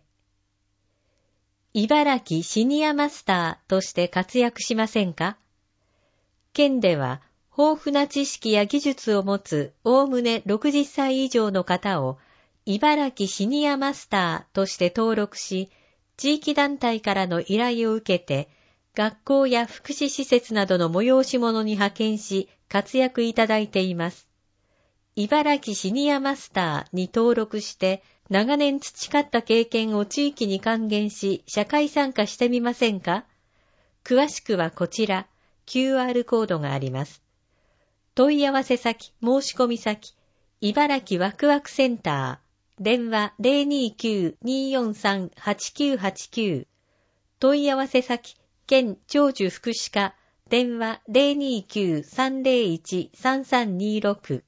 茨城シニアマスターとして活躍しませんか？県では豊富な知識や技術を持つおおむねろくじゅっさい以上の方を茨城シニアマスターとして登録し、地域団体からの依頼を受けて、学校や福祉施設などの催し物に派遣し活躍いただいています。茨城シニアマスターに登録して長年培った経験を地域に還元し社会参加してみませんか？詳しくはこちら、キューアール コードがあります。問い合わせ先、申し込み先、茨城ワクワクセンター、電話 ゼロにーきゅう にーよんさん はちきゅうはちきゅう。問い合わせ先、県長寿福祉課、電話 ゼロにーきゅう さんゼロいち さんさんにーろく。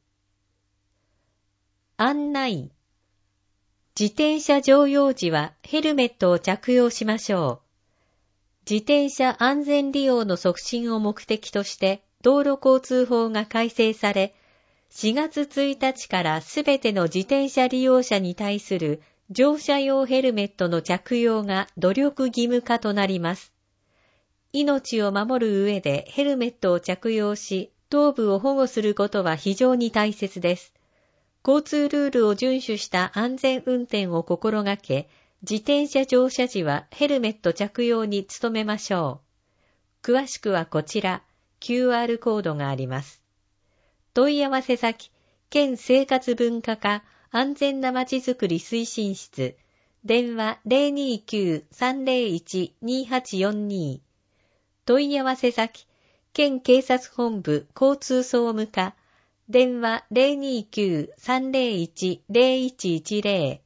案内。自転車乗用時はヘルメットを着用しましょう。自転車安全利用の促進を目的として道路交通法が改正され、しがつついたちからすべての自転車利用者に対する乗車用ヘルメットの着用が努力義務化となります。命を守る上でヘルメットを着用し、頭部を保護することは非常に大切です。交通ルールを遵守した安全運転を心がけ、自転車乗車時はヘルメット着用に努めましょう。詳しくはこちら、キューアール コードがあります。問い合わせ先、県生活文化課安全なまちづくり推進室、電話 ゼロにーきゅう さんゼロいち にーはちよんに。問い合わせ先、県警察本部交通総務課、電話 ゼロにーきゅう さんゼロいち ゼロいちいちゼロ。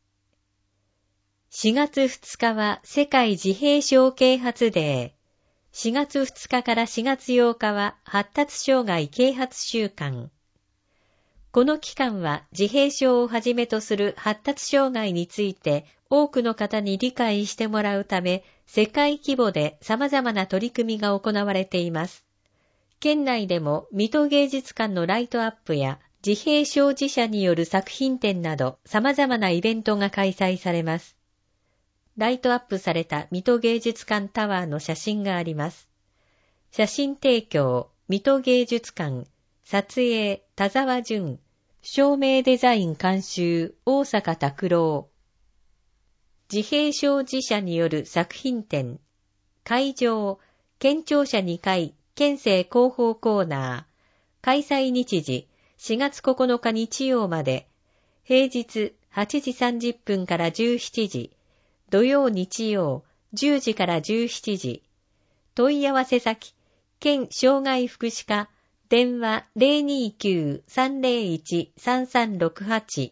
しがつふつかは世界自閉症啓発デー。しがつふつかからしがつようかは発達障害啓発週間。この期間は自閉症をはじめとする発達障害について多くの方に理解してもらうため、世界規模で様々な取り組みが行われています。県内でも水戸芸術館のライトアップや自閉症児者による作品展など様々なイベントが開催されます。ライトアップされた水戸芸術館タワーの写真があります。写真提供、水戸芸術館、撮影、田沢淳、照明デザイン監修、大阪拓郎。 自閉症児者による作品展。会場、県庁舎にかい、県政広報コーナー。開催日時、しがつここのか日曜まで。平日、はちじさんじゅっぷんからじゅうしちじ。土曜日曜、じゅうじからじゅうしちじ。問い合わせ先、県障害福祉課、電話 ゼロにきゅう さんゼロいち さんさんろくはち。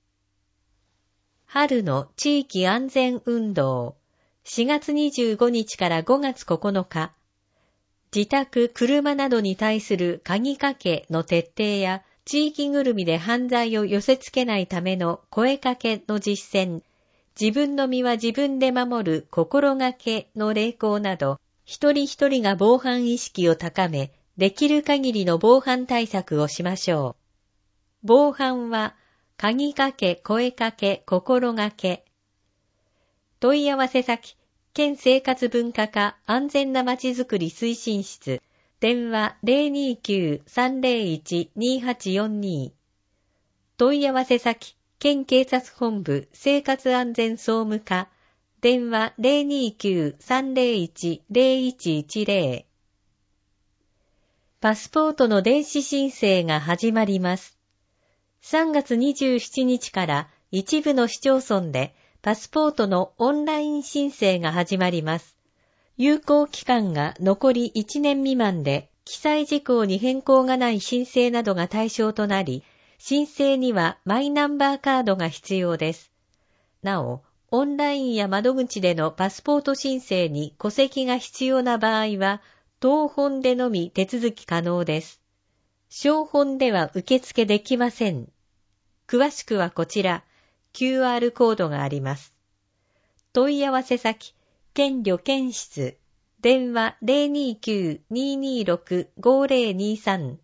春の地域安全運動。しがつにじゅうごにちからごがつここのか。自宅、車などに対する鍵かけの徹底や、地域ぐるみで犯罪を寄せつけないための声かけの実践、自分の身は自分で守る心がけの励行など、一人一人が防犯意識を高め、できる限りの防犯対策をしましょう。防犯は、鍵かけ、声かけ、心がけ。問い合わせ先、県生活文化課安全なまちづくり推進室、電話 ゼロにきゅう さんゼロいち にはちよんに。問い合わせ先、県警察本部生活安全総務課、電話 ゼロにきゅう さんゼロいち ゼロいちいちゼロ。パスポートの電子申請が始まります。さんがつにじゅうしちにちから一部の市町村でパスポートのオンライン申請が始まります。有効期間が残りいちねん未満で、記載事項に変更がない申請などが対象となり、申請にはマイナンバーカードが必要です。なお、オンラインや窓口でのパスポート申請に戸籍が必要な場合は、当本でのみ手続き可能です。小本では受付できません。詳しくはこちら、キューアール コードがあります。問い合わせ先、県旅検室、電話 ゼロにきゅう ににろく ごゼロにさん。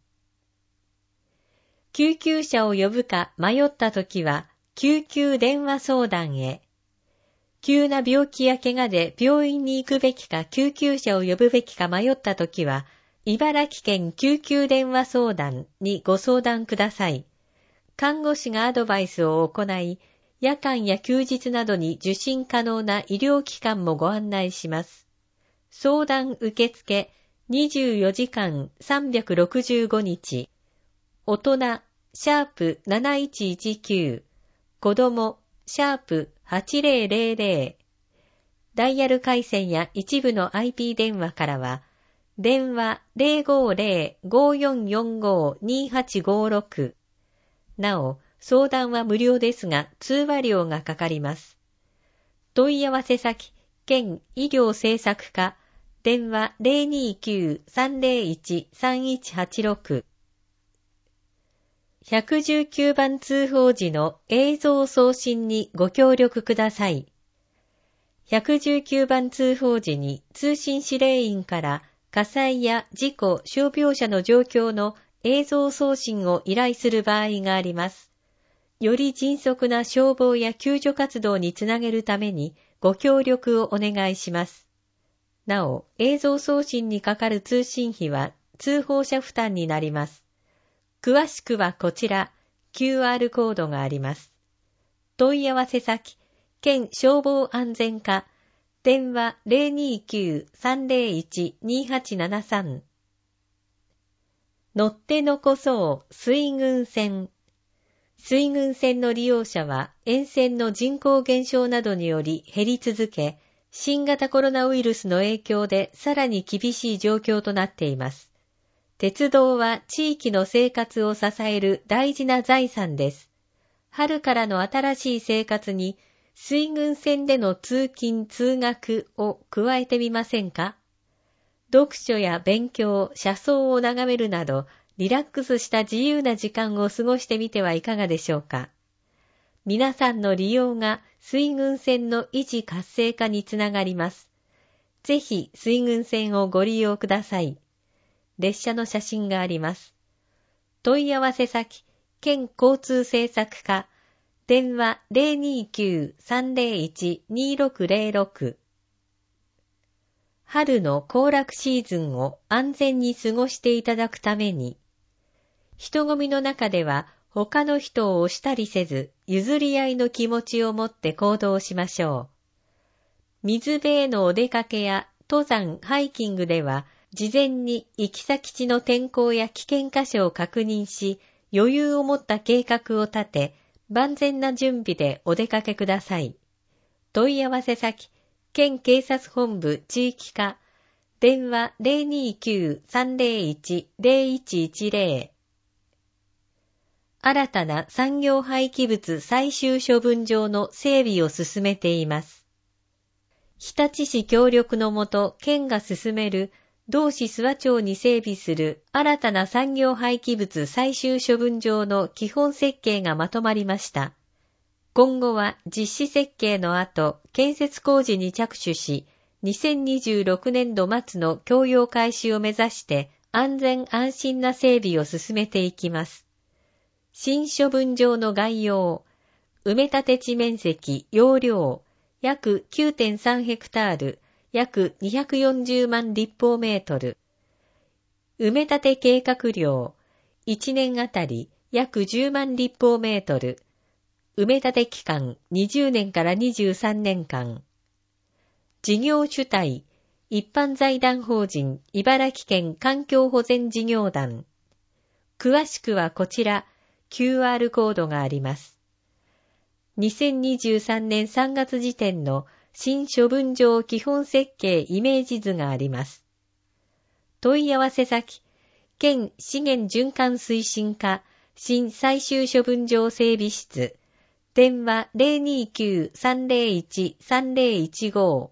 救急車を呼ぶか迷ったときは、救急電話相談へ。急な病気や怪我で病院に行くべきか救急車を呼ぶべきか迷ったときは、茨城県救急電話相談にご相談ください。看護師がアドバイスを行い、夜間や休日などに受診可能な医療機関もご案内します。相談受付にじゅうよじかんさんびゃくろくじゅうごにち。大人、シャープなないちいちきゅう。子供、シャープはちゼロゼロゼロ。ダイヤル回線や一部の アイピー 電話からは、電話 ゼロごゼロ ごよんよんご にはちごろく。なお、相談は無料ですが、通話料がかかります。問い合わせ先、県医療政策課、電話 ゼロにきゅう さんゼロいち さんいちはちろく。ひゃくじゅうきゅうばん通報時の映像送信にご協力ください。ひゃくじゅうきゅうばん通報時に通信指令員から火災や事故、傷病者の状況の映像送信を依頼する場合があります。より迅速な消防や救助活動につなげるためにご協力をお願いします。なお、映像送信にかかる通信費は通報者負担になります。詳しくはこちら、キューアール コードがあります。問い合わせ先、県消防安全課、電話 ゼロにきゅう さんゼロいち にはちななさん。乗って残そう水郡線。水郡線の利用者は沿線の人口減少などにより減り続け、新型コロナウイルスの影響でさらに厳しい状況となっています。鉄道は地域の生活を支える大事な財産です。春からの新しい生活に水郡線での通勤通学を加えてみませんか？読書や勉強、車窓を眺めるなどリラックスした自由な時間を過ごしてみてはいかがでしょうか。皆さんの利用が水郡線の維持活性化につながります。ぜひ水郡線をご利用ください。列車の写真があります。問い合わせ先、県交通政策課、電話 ゼロにきゅう さんゼロいち にろくゼロろく。春の行楽シーズンを安全に過ごしていただくために、人混みの中では他の人を押したりせず、譲り合いの気持ちを持って行動しましょう。 水辺へのお出かけや登山、ハイキングでは、事前に行き先地の天候や危険箇所を確認し、余裕を持った計画を立て、万全な準備でお出かけください。問い合わせ先、県警察本部地域課、電話 ゼロにきゅう さんゼロいち ゼロいちいちゼロ。新たな産業廃棄物最終処分場の整備を進めています。日立市協力のもと、県が進める同市諏訪町に整備する新たな産業廃棄物最終処分場の基本設計がまとまりました。今後は実施設計の後、建設工事に着手し、にせんにじゅうろくねんど末の供用開始を目指して安全安心な整備を進めていきます。新処分場の概要、埋め立て地面積、容量、約 きゅうてんさん ヘクタール、約にひゃくよんじゅうまん立方メートル。埋め立て計画量、いちねんあたり約じゅうまん立方メートル。埋め立て期間にじゅうねんからにじゅうさんねんかん。事業主体、一般財団法人茨城県環境保全事業団。詳しくはこちら、キューアール コードがあります。にせんにじゅうさんねんさんがつ時点の新処分場基本設計イメージ図があります。問い合わせ先、県資源循環推進課新最終処分場整備室、電話 ゼロにきゅう さんゼロいち さんゼロいちご。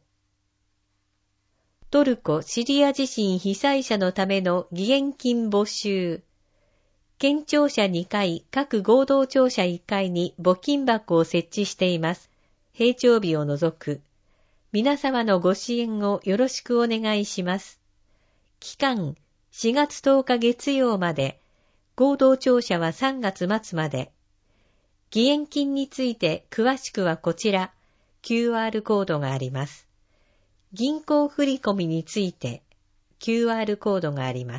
トルコ・シリア地震被災者のための義援金募集。県庁舎にかい、各合同庁舎いっかいに募金箱を設置しています。閉庁日を除く。皆様のご支援をよろしくお願いします。期間、しがつとおか月曜まで。合同庁舎はさんがつ末まで。義援金について詳しくはこちら、キューアール コードがあります。銀行振込について、キューアール コードがあります。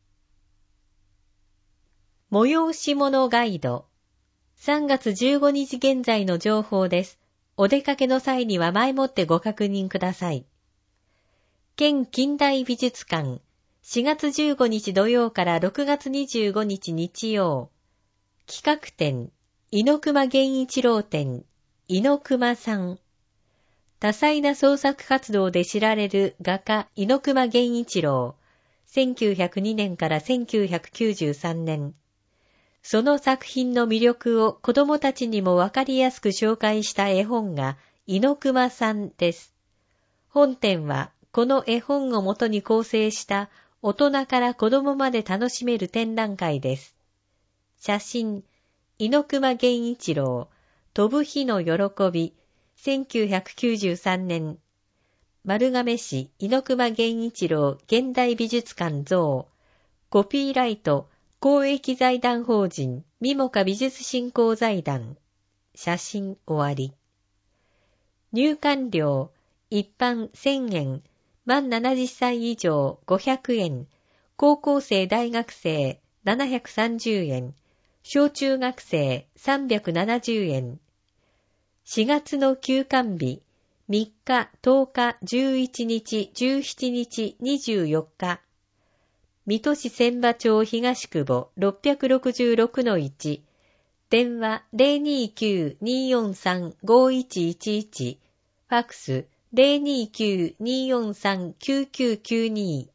催し物ガイド。さんがつじゅうごにち現在の情報です。お出かけの際には前もってご確認ください。県近代美術館、しがつじゅうごにち土曜からろくがつにじゅうごにち日曜。企画展、猪熊源一郎展、猪熊さん。多彩な創作活動で知られる画家猪熊源一郎。せんきゅうひゃくにねんからせんきゅうひゃくきゅうじゅうさんねん。その作品の魅力を子供たちにもわかりやすく紹介した絵本が猪熊さんです。本展はこの絵本をもとに構成した大人から子供まで楽しめる展覧会です。写真、猪熊源一郎、飛ぶ日の喜び、せんきゅうひゃくきゅうじゅうさんねん。丸亀市猪熊源一郎現代美術館像。コピーライト、公益財団法人、ミモカ美術振興財団。写真終わり。入館料、一般せんえん、満ななじゅっさい以上ごひゃくえん、高校生大学生ななひゃくさんじゅうえん、小中学生さんびゃくななじゅうえん。しがつの休館日、みっか、とおか、じゅういちにち、じゅうしちにち、にじゅうよっか。水戸市千葉町東久保 ろっぴゃくろくじゅうろくのいち。電話 ゼロにきゅう にーよんさん ごいちいちいち。ファックス ゼロにきゅう にーよんさん きゅうきゅうきゅうに。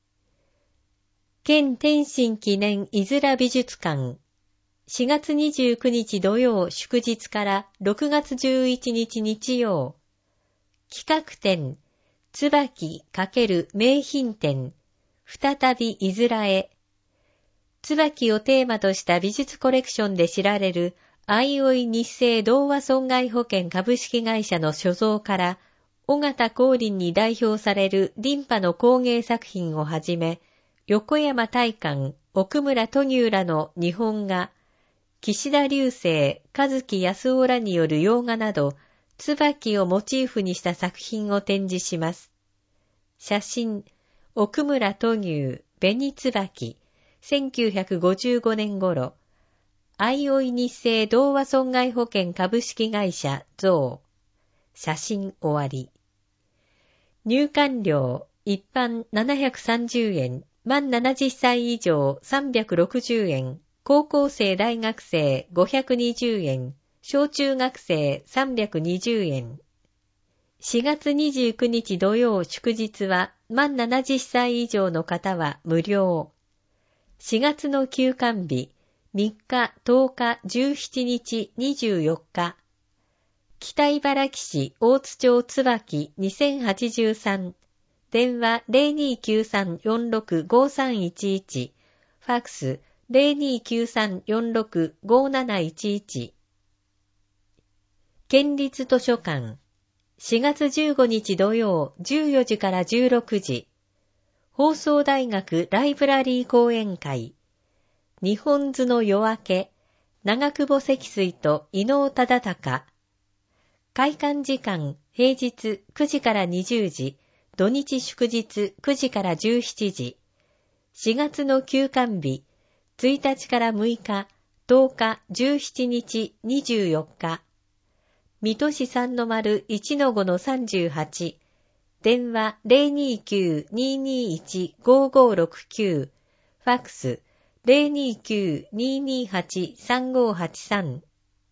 県天津記念いづら美術館。しがつにじゅうくにち土曜祝日からろくがつじゅういちにち日曜。企画展、椿×名品展、再びいづらへ。椿をテーマとした美術コレクションで知られる、あいおい日生同和損害保険株式会社の所蔵から、尾形光琳に代表されるリンパの工芸作品をはじめ、横山大観、奥村トニューらの日本画、岸田流星、和木康夫らによる洋画など、椿をモチーフにした作品を展示します。写真、奥村トニュー、紅椿、せんきゅうひゃくごじゅうごねん頃、あいおい日生同和損害保険株式会社像。写真終わり。 入館料、一般ななひゃくさんじゅうえん、満ななじゅっさい以上さんびゃくろくじゅうえん、高校生大学生ごひゃくにじゅうえん、小中学生さんびゃくにじゅうえん。しがつにじゅうくにち土曜祝日は満ななじゅっさい以上の方は無料。しがつの休館日、みっか、とおか、じゅうしちにち、にじゅうよっか。北茨城市大津町椿にせんはちじゅうさん。電話 ゼロにーきゅうさんよんろくごさんいちいち。ファックス ゼロにーきゅうさんよんろくごなないちいち。県立図書館。しがつじゅうごにち土曜じゅうよじからじゅうろくじ。放送大学ライブラリー講演会。日本図の夜明け。長久保積水と伊能忠敬。開館時間平日くじからにじゅうじ。土日祝日くじからじゅうしちじ。しがつの休館日。ついたちからむいか、とおか、じゅうしちにち、にじゅうよっか。水戸市 さんのまるいちのごのさんじゅうはち。電話 ゼロにーきゅうにーにーいちごーごーろくきゅう。ファックス ゼロにーきゅうにーにーはちさんごーはちさん。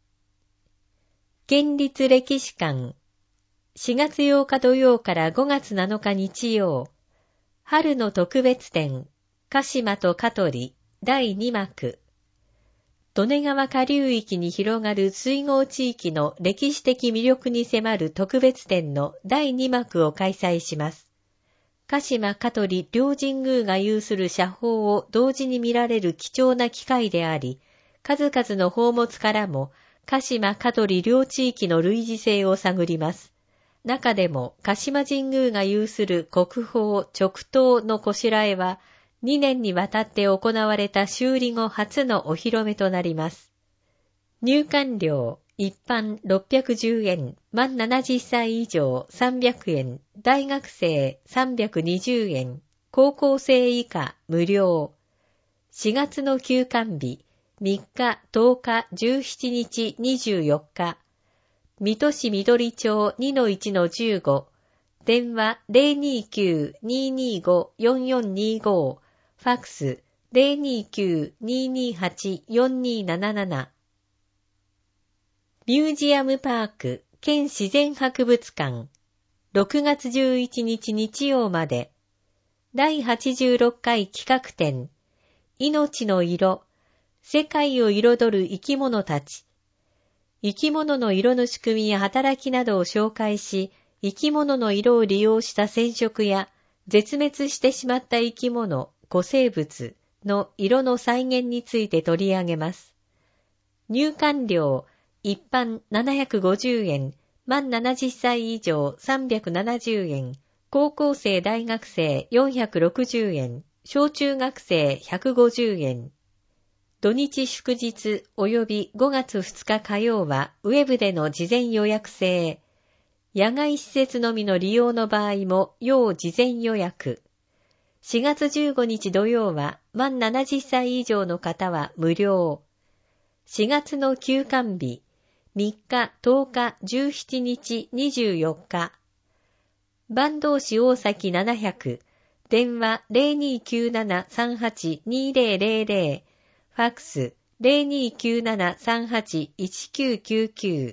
県立歴史館。しがつようか土曜からごがつなのか日曜。春の特別展。鹿島と香取だいにまく。利根川下流域に広がる水郷地域の歴史的魅力に迫る特別展のだいにまくを開催します。鹿島香取両神宮が有する社宝を同時に見られる貴重な機会であり、数々の宝物からも鹿島香取両地域の類似性を探ります。中でも鹿島神宮が有する国宝直刀のこしらえは、にねんにわたって行われた修理後初のお披露目となります。入館料、一般ろっぴゃくじゅうえん、満ななじゅっさい以上さんびゃくえん、大学生さんびゃくにじゅうえん、高校生以下無料。しがつの休館日、みっか、とおか、じゅうしちにち、にじゅうよっか。水戸市緑町 にのいちのじゅうご。電話 ゼロにーきゅうにーにーごよんよんにーご。ファックス ゼロにーきゅうにーにーはちよんにーなななな。ミュージアムパーク県自然博物館。ろくがつじゅういちにち日曜まで。だいはちじゅうろっかい企画展。命の色。世界を彩る生き物たち。生き物の色の仕組みや働きなどを紹介し、生き物の色を利用した染色や、絶滅してしまった生き物、古生物の色の再現について取り上げます。入館料、一般ななひゃくごじゅうえん、満ななじゅっさい以上さんびゃくななじゅうえん、高校生大学生よんひゃくろくじゅうえん、小中学生ひゃくごじゅうえん。土日祝日及びごがつふつか火曜はウェブでの事前予約制。野外施設のみの利用の場合も要事前予約。しがつじゅうごにち土曜は満ななじゅっさい以上の方は無料。しがつの休館日、みっか、とおか、じゅうしちにち、にじゅうよっか。坂東市大崎ななひゃく、電話 ゼロにーきゅうななさんはちにーぜろぜろぜろ、ファックス ゼロにーきゅうななさんはちいちきゅうきゅうきゅう。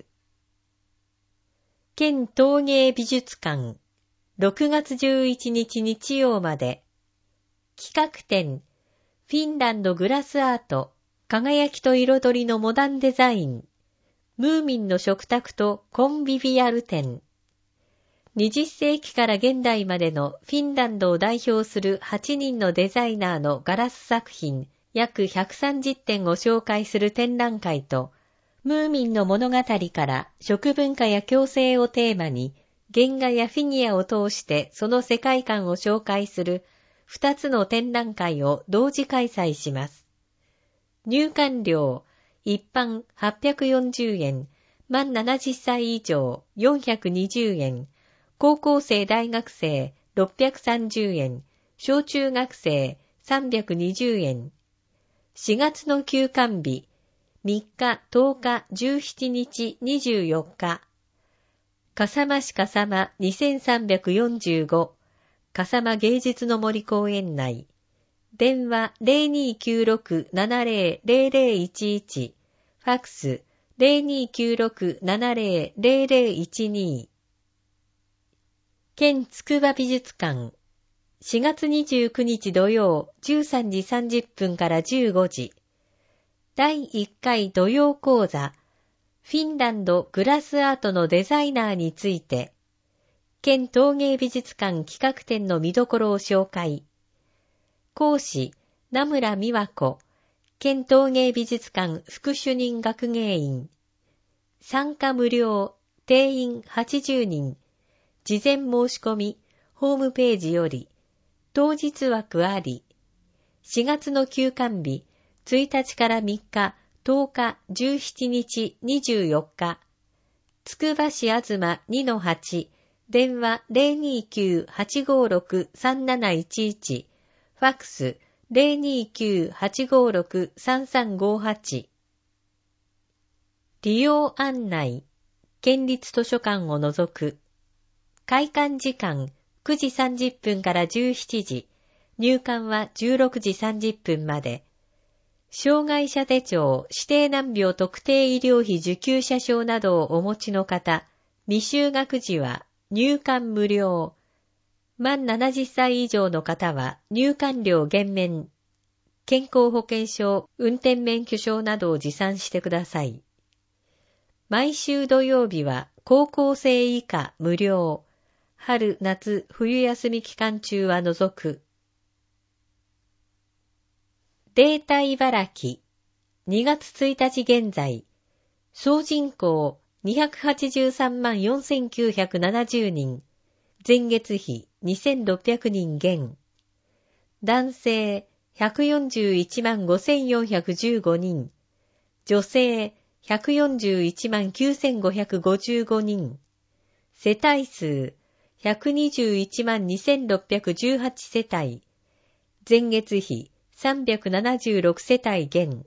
県陶芸美術館、ろくがつじゅういちにち日曜まで。企画展、フィンランドグラスアート、輝きと彩りのモダンデザイン、ムーミンの食卓とコンビビアル展。にじゅっせいきから現代までのフィンランドを代表するはちにんのデザイナーのガラス作品、約ひゃくさんじゅってんを紹介する展覧会と、ムーミンの物語から食文化や共生をテーマに、原画やフィギュアを通してその世界観を紹介するふたつの展覧会を同時開催します。入館料、一般はっぴゃくよんじゅうえん、満ななじゅっさい以上よんひゃくにじゅうえん、高校生大学生ろっぴゃくさんじゅうえん、小中学生さんびゃくにじゅうえん。しがつの休館日、みっか、とおか、じゅうしちにち、にじゅうよっか。 笠間市笠間にせんさんびゃくよんじゅうご、笠間芸術の森公園内。電話 ゼロにーきゅうろくななゼロゼロゼロいちいち、ファックス ゼロにーきゅうろくななゼロゼロゼロいちに。県つくば美術館。しがつにじゅうくにち土曜じゅうさんじさんじゅっぷんからじゅうごじ。だいいっかい土曜講座。フィンランドグラスアートのデザイナーについて。県陶芸美術館企画展の見どころを紹介。講師、名村美和子。県陶芸美術館副主任学芸員。参加無料、定員はちじゅうにん。事前申し込み、ホームページより。当日枠あり。しがつの休館日、ついたちからみっか、とおか、じゅうしちにち、にじゅうよっか。つくば市あずま にのはち、電話 ゼロにーきゅうはちごろくさんなないちいち、ファックス ゼロにーきゅうはちごろくさんさんごはち。利用案内。県立図書館を除く。開館時間くじさんじゅっぷんからじゅうしちじ、入館はじゅうろくじさんじゅっぷんまで。障害者手帳、指定難病特定医療費受給者証などをお持ちの方、未就学時は入館無料。満ななじゅっさい以上の方は入館料減免。健康保険証、運転免許証などを持参してください。毎週土曜日は高校生以下無料。春、夏、冬休み期間中は除く。データ茨城。にがつついたち現在。総人口にひゃくはちじゅうさんまんよんせんきゅうひゃくななじゅうにん。前月比にせんろっぴゃくにん減。男性ひゃくよんじゅういちまんごせんよんひゃくじゅうごにん。女性ひゃくよんじゅういちまんきゅうせんごひゃくごじゅうごにん。世帯数ひゃくにじゅういちまんにせんろっぴゃくじゅうはち世帯。前月比さんびゃくななじゅうろく世帯減。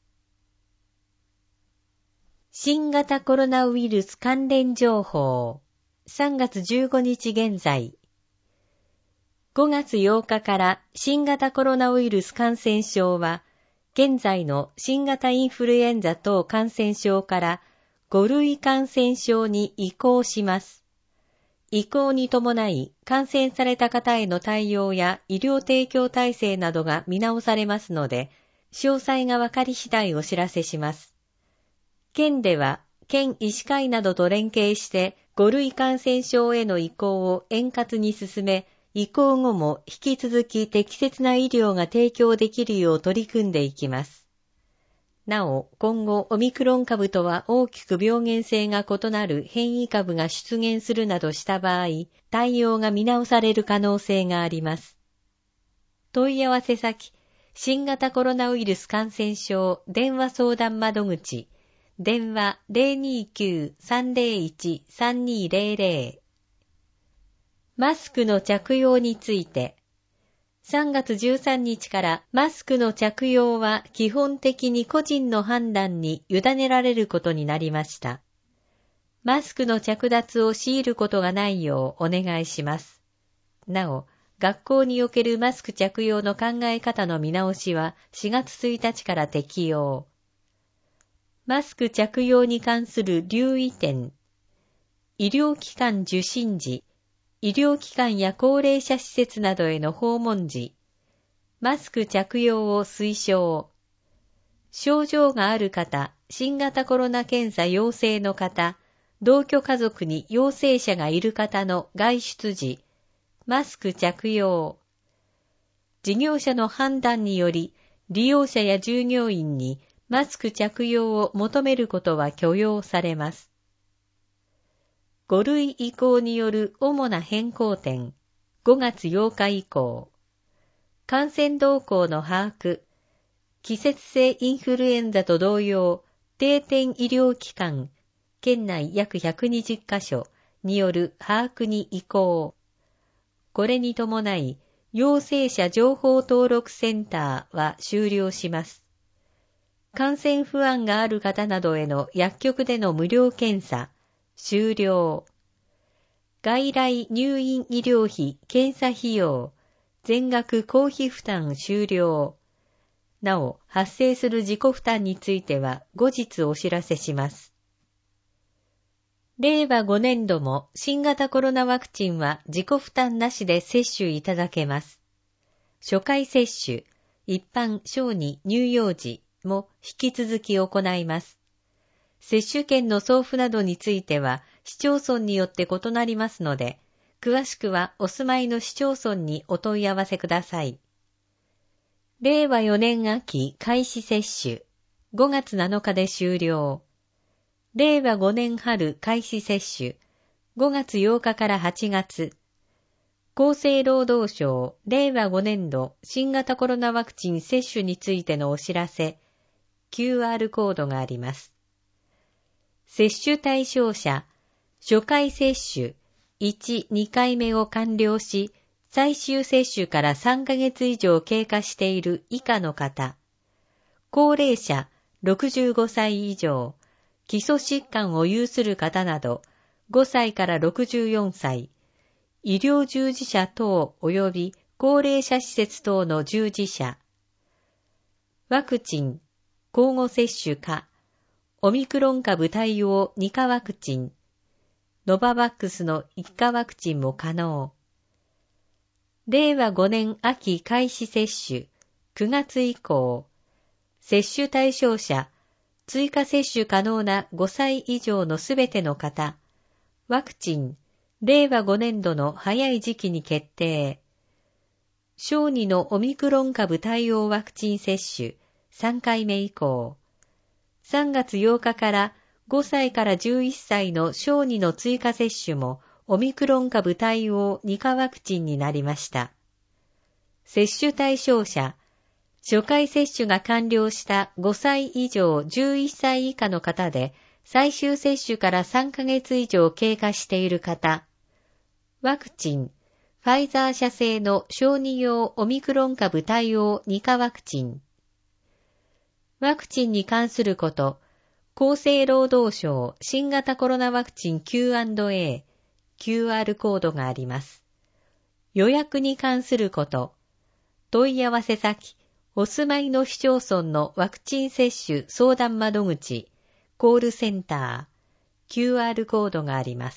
新型コロナウイルス関連情報。さんがつじゅうごにち現在。ごがつようかから新型コロナウイルス感染症は、現在の新型インフルエンザ等感染症からごるい感染症に移行します。移行に伴い感染された方への対応や医療提供体制などが見直されますので、詳細がわかり次第お知らせします。県では、県医師会などと連携してごるい感染症への移行を円滑に進め、移行後も引き続き適切な医療が提供できるよう取り組んでいきます。なお、今後オミクロン株とは大きく病原性が異なる変異株が出現するなどした場合、対応が見直される可能性があります。問い合わせ先、新型コロナウイルス感染症電話相談窓口、電話 ゼロにーきゅうさんゼロいちさんにーゼロゼロ。マスクの着用について、さんがつじゅうさんにちからマスクの着用は基本的に個人の判断に委ねられることになりました。マスクの着脱を強いることがないようお願いします。なお、学校におけるマスク着用の考え方の見直しはしがつついたちから適用。マスク着用に関する留意点。医療機関受診時、医療機関や高齢者施設などへの訪問時、マスク着用を推奨。症状がある方、新型コロナ検査陽性の方、同居家族に陽性者がいる方の外出時、マスク着用。事業者の判断により、利用者や従業員にマスク着用を求めることは許容されます。ごるい移行による主な変更点、ごがつようか以降。感染動向の把握、季節性インフルエンザと同様、定点医療機関、県内約ひゃくにじゅっかしょによる把握に移行。これに伴い、陽性者情報登録センターは終了します。感染不安がある方などへの薬局での無料検査、終了。 外来入院医療費検査費用、全額公費負担終了。なお、発生する自己負担については後日お知らせします。れいわごねんども新型コロナワクチンは自己負担なしで接種いただけます。初回接種、一般小児乳幼児も引き続き行います。接種券の送付などについては市町村によって異なりますので、詳しくはお住まいの市町村にお問い合わせください。れいわよねん秋開始接種、ごがつなのかで終了。れいわごねん春開始接種、ごがつようかからはちがつ。厚生労働省れいわごねんど新型コロナワクチン接種についてのお知らせ、キューアール コードがあります。接種対象者、初回接種、いち、にかいめを完了し、最終接種からさんかげつ以上経過している以下の方、高齢者、ろくじゅうごさい以上、基礎疾患を有する方など、ごさいからろくじゅうよんさい、医療従事者等及び高齢者施設等の従事者、ワクチン、交互接種か、オミクロン株対応にかワクチン、ノババックスのいっかワクチンも可能。れいわごねん秋開始接種、くがつ以降、接種対象者、追加接種可能なごさい以上のすべての方、ワクチン、れいわごねんどの早い時期に決定。小児のオミクロン株対応ワクチン接種、さんかいめ以降。さんがつようかからごさいからじゅういっさいの小児の追加接種もオミクロン株対応にかワクチンになりました。接種対象者、初回接種が完了したごさい以上じゅういっさい以下の方で、最終接種からさんかげつ以上経過している方、ワクチン、ファイザー社製の小児用オミクロン株対応にかワクチン。ワクチンに関すること、厚生労働省新型コロナワクチン キューアンドエー、キューアール コードがあります。予約に関すること、問い合わせ先、お住まいの市町村のワクチン接種相談窓口、コールセンター、キューアール コードがあります。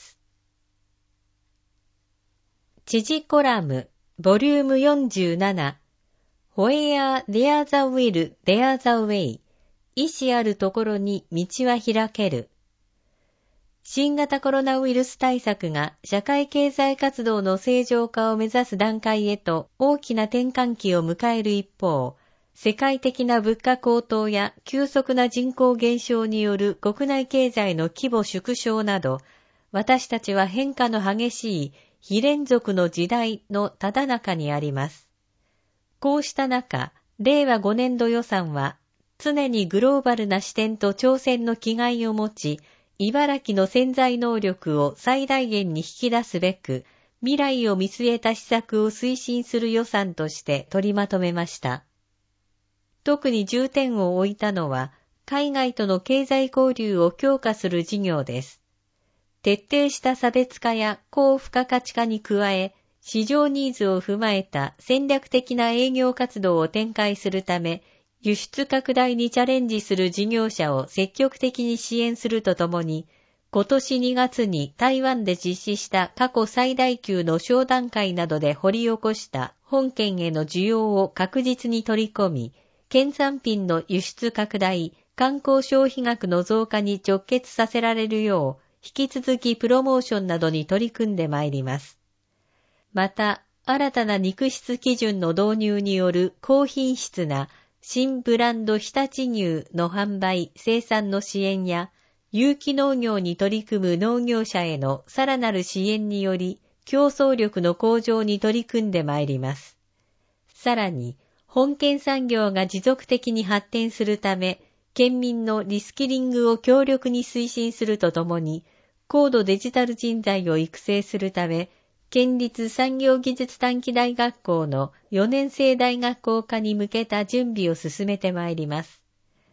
知事コラム、ボリュームよんじゅうなな、Where there's a will, there's a way。意志あるところに道は開ける。新型コロナウイルス対策が社会経済活動の正常化を目指す段階へと大きな転換期を迎える一方、世界的な物価高騰や急速な人口減少による国内経済の規模縮小など、私たちは変化の激しい非連続の時代のただ中にあります。こうした中、れいわごねんど予算は常にグローバルな視点と挑戦の気概を持ち、茨城の潜在能力を最大限に引き出すべく、未来を見据えた施策を推進する予算として取りまとめました。特に重点を置いたのは、海外との経済交流を強化する事業です。徹底した差別化や高付加価値化に加え、市場ニーズを踏まえた戦略的な営業活動を展開するため、輸出拡大にチャレンジする事業者を積極的に支援するとともに、今年にがつに台湾で実施した過去最大級の商談会などで掘り起こした本県への需要を確実に取り込み、県産品の輸出拡大、観光消費額の増加に直結させられるよう、引き続きプロモーションなどに取り組んでまいります。また、新たな肉質基準の導入による高品質な新ブランド常陸乳の販売・生産の支援や、有機農業に取り組む農業者へのさらなる支援により、競争力の向上に取り組んでまいります。さらに、本県産業が持続的に発展するため、県民のリスキリングを強力に推進するとともに、高度デジタル人材を育成するため、県立産業技術短期大学校のよねん生大学校化に向けた準備を進めてまいります。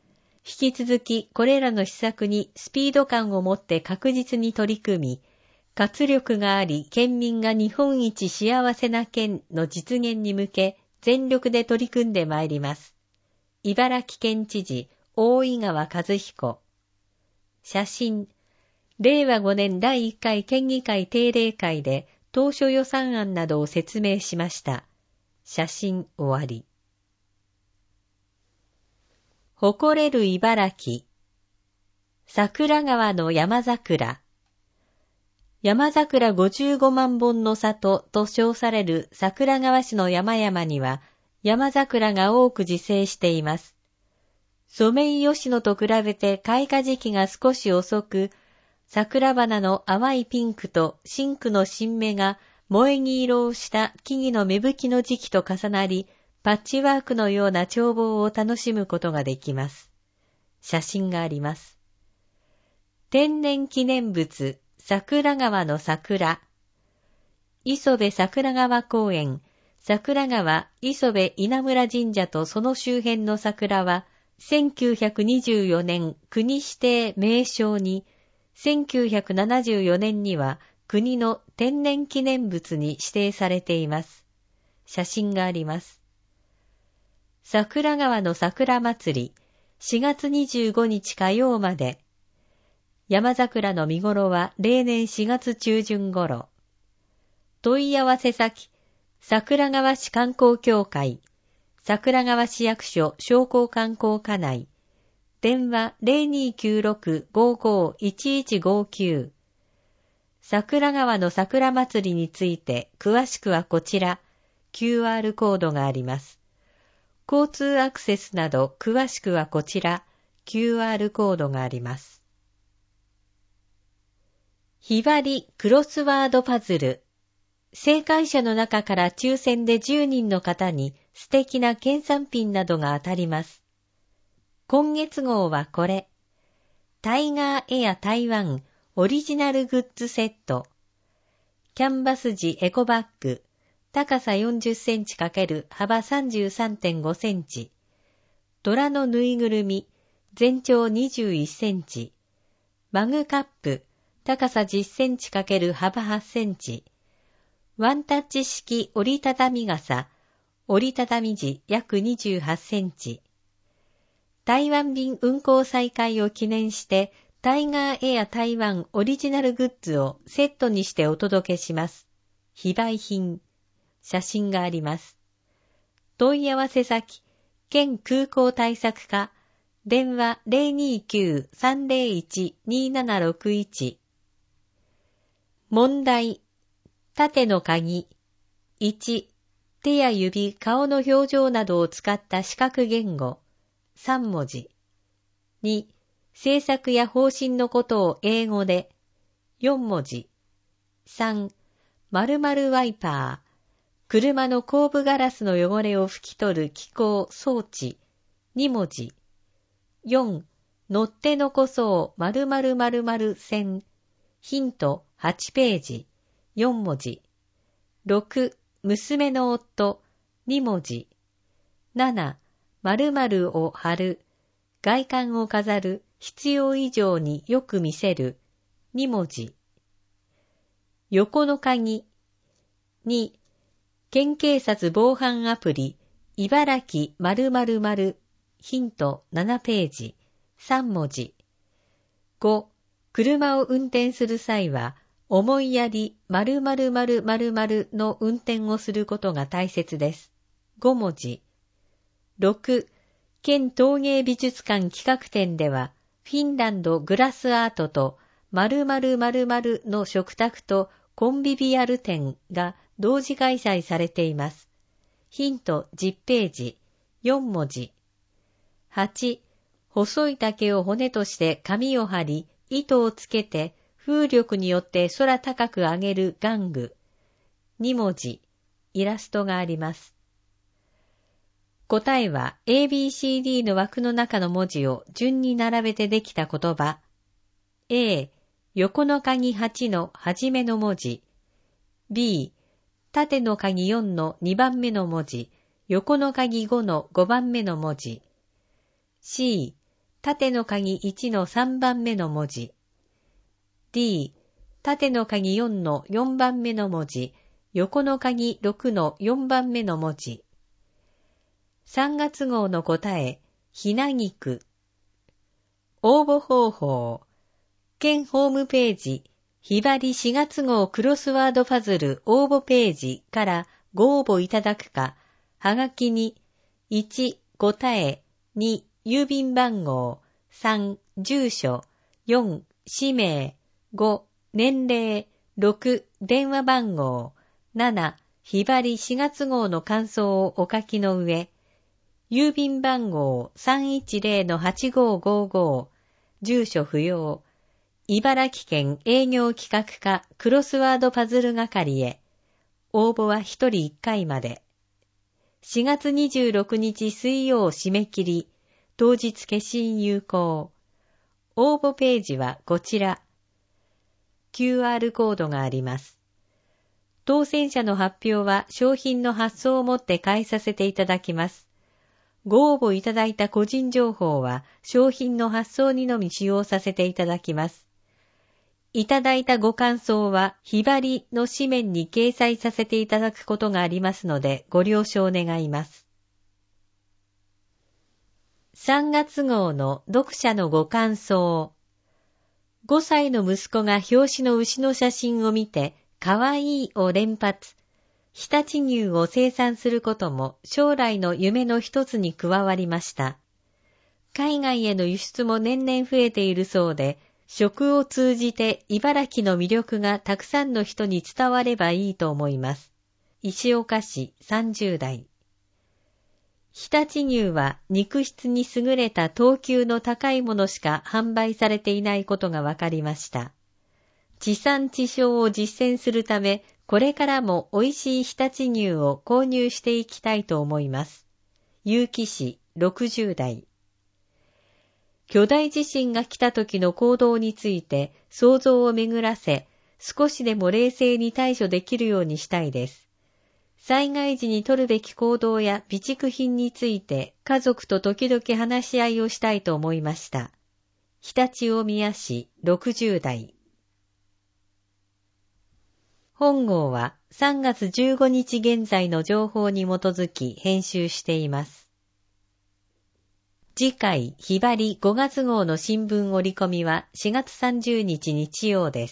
引き続きこれらの施策にスピード感を持って確実に取り組み、 活力があり、県民が日本一幸せな県の実現に向け、全力で取り組んでまいります。茨城県知事、大井川和彦。写真。れいわごねんだいいっかい県議会定例会で当初予算案などを説明しました。写真終わり。誇れる茨城。桜川の山桜。山桜ごじゅうごまんぼんの里と称される桜川市の山々には山桜が多く自生しています。ソメイヨシノと比べて開花時期が少し遅く、桜花の淡いピンクと深紅の新芽が萌え木色をした木々の芽吹きの時期と重なり、パッチワークのような眺望を楽しむことができます。写真があります。天然記念物、桜川の桜。磯部桜川公園、桜川磯部稲村神社とその周辺の桜は、せんきゅうひゃくにじゅうよねん国指定名勝に、せんきゅうひゃくななじゅうよねんには国の天然記念物に指定されています。写真があります。桜川の桜祭り、しがつにじゅうごにち火曜まで。山桜の見頃は例年しがつ中旬頃。問い合わせ先、桜川市観光協会、桜川市役所商工観光課内、電話 ゼロにきゅうろく ごーごーいちいちごきゅう。桜川の桜祭りについて詳しくはこちら、キューアール コードがあります。交通アクセスなど詳しくはこちら、キューアール コードがあります。ひばりクロスワードパズル。正解者の中から抽選でじゅうにんの方に素敵な県産品などが当たります。今月号はこれ。タイガーエア台湾オリジナルグッズセット。キャンバス地エコバッグ。高さよんじゅっセンチ×幅 さんじゅうさんてんごセンチ。虎のぬいぐるみ。全長にじゅういっセンチ。マグカップ。高さじゅっセンチ×幅はちセンチ。ワンタッチ式折りたたみ傘。折りたたみ時約にじゅうはちセンチ。台湾便運航再開を記念して、タイガーエア台湾オリジナルグッズをセットにしてお届けします。非売品。写真があります。問い合わせ先、県空港対策課、電話 ゼロにきゅう さんゼロいち にななろくいち。問題。縦の鍵。いち、手や指、顔の表情などを使った視覚言語。さんもじ。に、政策や方針のことを英語で。よんもじ。さん、〇〇ワイパー。車の後部ガラスの汚れを拭き取る機構装置。にもじ。よん、乗って残そう〇〇〇〇線。ヒントはちページ。よんもじ。ろく、娘の夫。にもじ。なな、〇〇を貼る。外観を飾る。必要以上によく見せる。にもじ。横の鍵。に、県警察防犯アプリ。茨城〇〇〇。ヒントななページ。さんもじ。ご、車を運転する際は、思いやり〇〇〇〇〇の運転をすることが大切です。ごもじ。ろく、県陶芸美術館企画展では、フィンランドグラスアートと〇〇〇〇の食卓とコンビビアル展が同時開催されています。ヒントじゅっページ。よんもじ。はち、細い竹を骨として紙を張り、糸をつけて風力によって空高く上げる玩具。にもじ。イラストがあります。答えは エービーシーディー の枠の中の文字を順に並べてできた言葉。A、横の鍵はちの初めの文字。B、縦の鍵よんのにばんめの文字。横の鍵ごのごばんめの文字。C、縦の鍵いちのさんばんめの文字。D、 縦の鍵よんのよんばんめの文字、横の鍵ろくのよんばんめの文字。さんがつ号の答え、ひなぎく。応募方法。県ホームページ、ひばりしがつ号クロスワードパズル応募ページからご応募いただくか、はがきにいち答え、に郵便番号、さん住所、よん氏名、ご年齢、ろく電話番号、ななひばりしがつ号の感想をお書きの上、郵便番号 さんいちゼロのはちごごご、住所不要、茨城県営業企画課クロスワードパズル係へ。応募はひとりいっかいまで。しがつにじゅうろくにち水曜締め切り、当日消印有効。応募ページはこちら。キューアール コードがあります。当選者の発表は商品の発送をもって返させていただきます。ご応募いただいた個人情報は商品の発送にのみ使用させていただきます。いただいたご感想はひばりの紙面に掲載させていただくことがありますのでご了承願います。さんがつ号の読者のご感想。ごさいの息子が表紙の牛の写真を見てかわいいを連発。常陸牛を生産することも将来の夢の一つに加わりました。海外への輸出も年々増えているそうで、食を通じて茨城の魅力がたくさんの人に伝わればいいと思います。石岡市さんじゅう代。常陸牛は肉質に優れた等級の高いものしか販売されていないことが分かりました。地産地消を実践するため、これからも美味しい常陸牛を購入していきたいと思います。結城市ろくじゅう代。巨大地震が来た時の行動について想像を巡らせ、少しでも冷静に対処できるようにしたいです。災害時に取るべき行動や備蓄品について家族と時々話し合いをしたいと思いました。常陸大宮市ろくじゅう代。本号はさんがつじゅうごにち現在の情報に基づき編集しています。次回、ひばりごがつ号の新聞折り込みはしがつさんじゅうにち日曜です。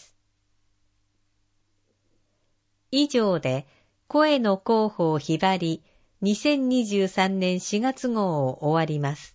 以上で、声の広報ひばりにせんにじゅうさんねんしがつ号を終わります。